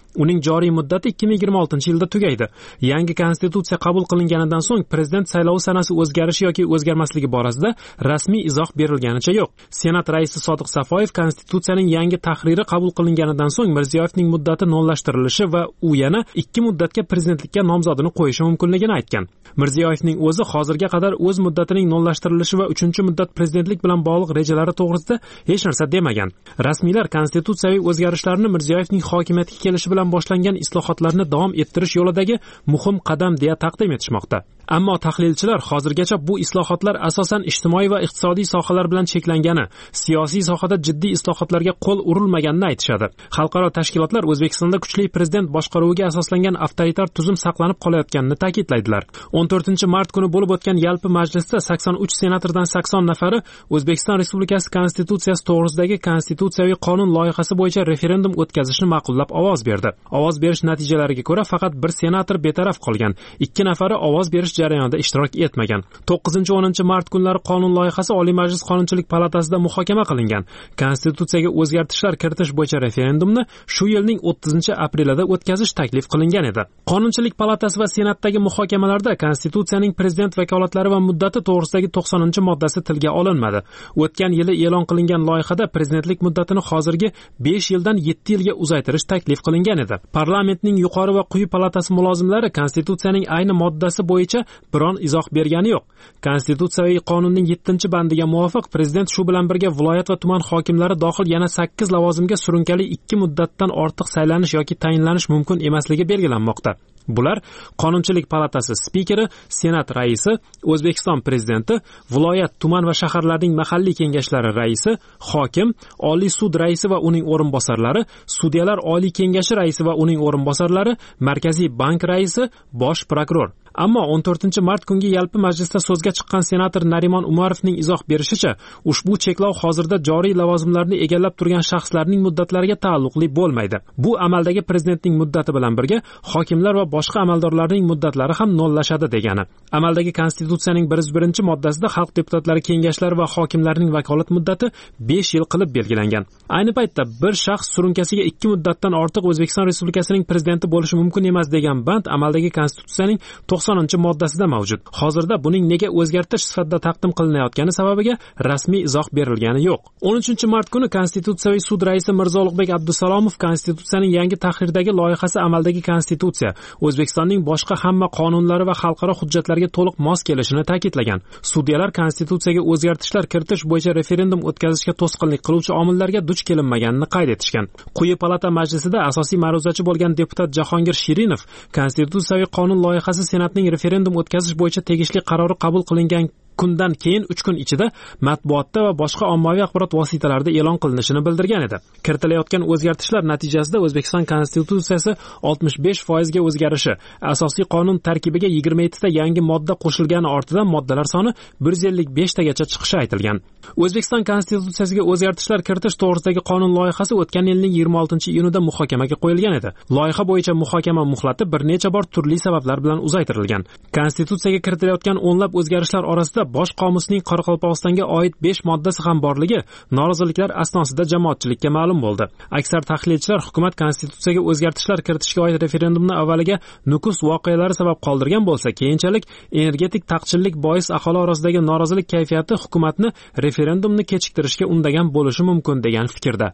Uning joriy muddati ikki ming yigirma oltinchi yilda tugaydi. Yangi konstitutsiya qabul qilinganidan so'ng prezident saylovi sanasi o'zgarishi yoki o'zgarmasligi borasida rasmiy izoh berilganicha yo'q. Senat raisi Sodiq Safoyev konstitutsiyaning yangi tahriri qabul qilinganidan so'ng Mirziyoyevning muddati nolllashtirilishi va u yana ikki muddatga prezidentlikka nomzodini qo'yishi mumkinligini aytgan. Mirziyoyevning o'zi hozirga qadar o'z muddatining nolllashtirilishi va uchinchi muddat prezidentlik bilan bog'liq rejalari to'g'risida hech narsa demagan. Rasmiylar konstitutsiyaviy o'zgarishlarni Mirziyoyevning hokimiyatga kelishi bilan boshlangan islohotlarni davom ettirish yo'lidagi muhim qadam deya taqdim etishmoqda. Ammo tahlilchilar hozirgacha bu islohotlar asosan ijtimoiy va iqtisodiy sohalar bilan cheklangani, siyosiy sohada jiddiy islohotlarga qo'l urilmaganini aytishadi. Xalqaro tashkilotlar O'zbekistonda kuchli prezident boshqaruviga asoslangan avtoritar tuzum saqlanib qolayotganini ta'kidlaydilar. o'n to'rtinchi mart kuni bo'lib o'tgan yalpi majlisda sakson uch senatordan sakson nafari O'zbekiston Respublikasi Konstitutsiyasi to'g'risidagi konstitutsiyaviy qonun loyihasi bo'yicha referendum o'tkazishni ma'qullab ovoz berdi. Ovoz berish natijalariga ko'ra faqat bir senator betaraf qolgan, ikki nafari ovoz berish jarayonida ishtirok etmagan. to'qqizinchi o'ninchi mart kunlari qonun loyihasi Oliy Majlis Qonunchilik palatasida muhokama qilingan. Konstitutsiyaga o'zgartishlar kiritish bo'yicha referendumni shu yilning o'ttizinchi aprelida o'tkazish taklif qilingan edi. Qonunchilik palatasi va Senatdagi muhokamalarda Konstitutsiyaning prezident vakolatlari va muddati to'g'risidagi to'qsoninchi moddasi tilga olinmadi. O'tgan yili e'lon qilingan loyihada prezidentlik muddatini hozirgi besh yildan yetti yilga uzaytirish taklif qilingan edi. Parlamentning yuqori va quyi palatasi mulozimlari Konstitutsiyaning ayni moddasi bo'yicha biron izoh bergani yo'q. Konstitutsiyaviy qonunning yettinchi bandiga muvofiq prezident shu bilan birga viloyat va tuman hokimlari dohil yana sakkiz lavozimga surunkali ikki muddatdan ortiq saylanish yoki tayinlanish mumkin emasligi belgilanmoqda. Bular Qonunchilik palatasi spikeri, Senat raisi, O'zbekiston prezidenti, viloyat, tuman va shaharlarning mahalliy kengashlari raisi, hokim, Oliy sud raisi va uning o'rinbosarlari, sudyalar oliy kengashi raisi va uning o'rinbosarlari, Markaziy bank raisi, bosh prokuror. Ammo o'n to'rtinchi mart kungi yalpi majlisda so'zga chiqqan senator Narimon Umarovning izoh berishicha, ushbu cheklov hozirda joriy lavozimlarni egallab turgan shaxslarning muddatlariga taalluqli bo'lmaydi. Bu amaldagi prezidentning muddati bilan birga hokimlar va boshqa amaldorlarning muddatlari ham nollashadi degani. Amaldagi konstitutsiyaning bir yuz birinchi moddasida xalq deputatlari kengashlari va hokimlarning vakolat muddati besh yil qilib belgilangan. Ayni paytda bir shaxs surunkasiga ikki muddatdan ortiq O'zbekiston Respublikasining prezidenti bo'lishi mumkin emas degan band amaldagi konstitutsiyaning to'qsoninchi moddasida mavjud. Hozirda buning nega o'zgartirish sifatida taqdim qilinayotgani sababiga rasmiy izoh berilgani yo'q. o'n uchinchi mart kuni Konstitutsiyaviy sud raisi Mirzo Ulug'bek Abdusalomov konstitutsiyaning yangi tahrirdagi loyihasi amaldagi konstitutsiya, O'zbekistonning boshqa hamma qonunlari va xalqaro hujjatlarga to'liq mos kelishini ta'kidlagan. Sudyalar konstitutsiyaga o'zgartishlar kiritish bo'yicha referendum o'tkazishga to'sqinlik qiluvchi omillarga duch kelinmaganini qayd etishgan. Quyi palata majlisida asosiy ma'ruzachi bo'lgan deputat Jahongir Shirinov konstitutsiyaviy qonun loyihasi Senatning referendum o'tkazish bo'yicha tegishli qarori qabul qilingan kundan keyin uch kun ichida matbuotda va boshqa ommaviy axborot vositalarida e'lon qilinishini bildirgan edi. Kiritilayotgan o'zgartishlar natijasida O'zbekiston konstitutsiyasi oltmish besh foizga o'zgarishi, asosiy qonun tarkibiga yigirma yetti ta yangi modda qo'shilgani ortidan moddalar soni bir yuz ellik besh tagacha chiqishi aytilgan. O'zbekiston konstitutsiyasiga o'zgartishlar kiritish to'g'risidagi qonun loyihasi o'tgan yilning yigirma oltinchi iyunida muhokamaga qo'yilgan edi. Loyiha bo'yicha muhokama muhlati bir necha bor turli sabablar bilan uzaytirilgan. Konstitutsiyaga kiritilayotgan o'nlab o'zgarishlar orasida bosh qomusning Qoraqalpog'istonga oid besh moddasi ham borligi noroziliklar asnosida jamoatchilikka ma'lum bo'ldi. Aksar tahlilchilar hukumat konstitutsiyaga o'zgartishlar kiritishga oid referendumni avvaliga Nukus voqealari sabab qoldirgan bo'lsa, keyinchalik energetik taqchillik bois aholi orasidagi norozilik kayfiyati hukumatni referendumni kechiktirishga undagan bo'lishi mumkin degan fikrda.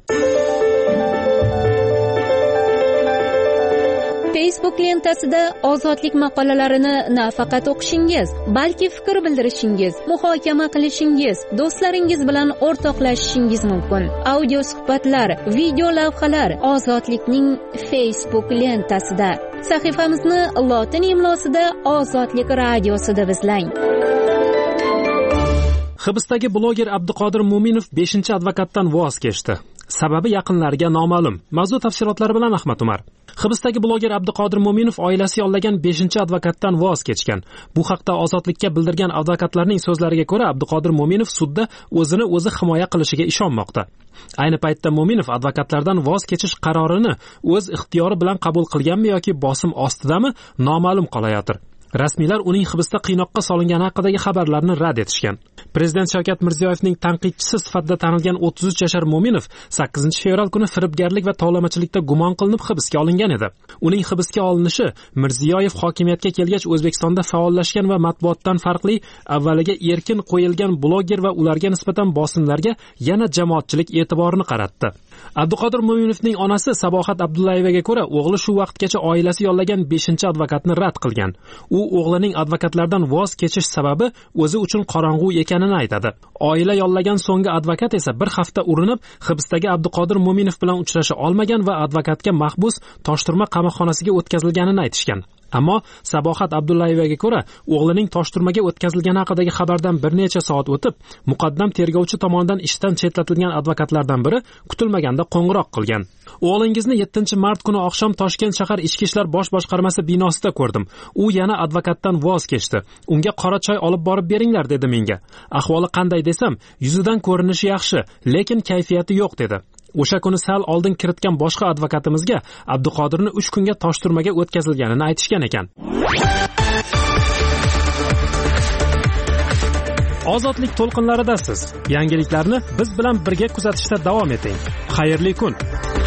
Facebook lentasida ozodlik maqolalarini nafaqat o'qishingiz, balki fikr bildirishingiz, muhokama qilishingiz, do'stlaringiz bilan o'rtoqlashishingiz mumkin. Audio suhbatlar, video lavhalar ozodlikning Facebook lentasida. Sahifamizni lotin imlosida Ozodlik radiosida izlang. Hibsdagi bloger Abduqodir Mo'minov beshinchi advokatdan voz kechdi. Sababi yaqinlariga noma'lum. Mavzu tafsilotlari bilan Ahmad Umar. Hibsdagi bloger Abduqodir Mo'minov oilasi yollagan beshinchi advokatdan voz kechgan. Bu haqda Ozodlikka bildirgan advokatlarning so'zlariga ko'ra, Abduqodir Mo'minov sudda o'zini o'zi himoya qilishiga ishonmoqda. Ayni paytda Mo'minov advokatlardan voz kechish qarorini o'z ixtiyori bilan qabul qilganmi yoki bosim ostidami noma'lum qolayotir. Rasmiylar uning hibsda qiynoqqa solingani haqidagi xabarlarni rad etishgan. Prezident Shavkat Mirziyoyevning tanqidchisi sifatida tanilgan o'ttiz uch yashar Mo'minov sakkizinchi fevral kuni firibgarlik va tovlamachilikda gumon qilinib hibsga olingan edi. Uning hibsga olinishi Mirziyoyev hokimiyatga kelgach O'zbekistonda faollashgan va matbuotdan farqli avvaliga erkin qo'yilgan bloger va ularga nisbatan bosimlarga yana jamoatchilik e'tiborini qaratdi. Abduqodir Mo'minovning onasi Sabohat Abdullayevaga ko'ra, o'g'li shu vaqtgacha oilasi yollagan beshinchi advokatni rad qilgan. U o'g'lining advokatlardan voz kechish sababi o'zi uchun qorong'u ekanini aytadi. Oila yollagan so'nggi advokat esa bir hafta urinib, hibsdagi Abduqodir Mo'minov bilan uchrasha olmagan va advokatga mahbus Toshturma qamoqxonasiga o'tkazilganini aytishgan. Ammo Sabohat Abdullayevaga ko'ra, o'g'lining Toshturmaga o'tkazilgani haqidagi xabardan bir necha soat o'tib, muqaddam tergovchi tomonidan ishdan chetlatilgan advokatlardan biri kutilmaganda qo'ng'iroq qilgan. O'g'lingizni yettinchi mart kuni oqshom Toshkent shahar ichki ishlar bosh boshqarmasi binosida ko'rdim. U yana advokatdan voz kechdi. Unga qora choy olib borib beringlar dedi menga. Ahvoli qanday desam, yuzidan ko'rinishi yaxshi, lekin kayfiyati yo'q dedi. O'sha kuni sal oldin kiritgan boshqa advokatimizga Abduqodirni uch kunga Toshturmaga o'tkazilganini aytishgan ekan. Ozodlik to'lqinlaridasiz. Yangiliklarni biz bilan birga kuzatishda davom eting. Xayrli kun.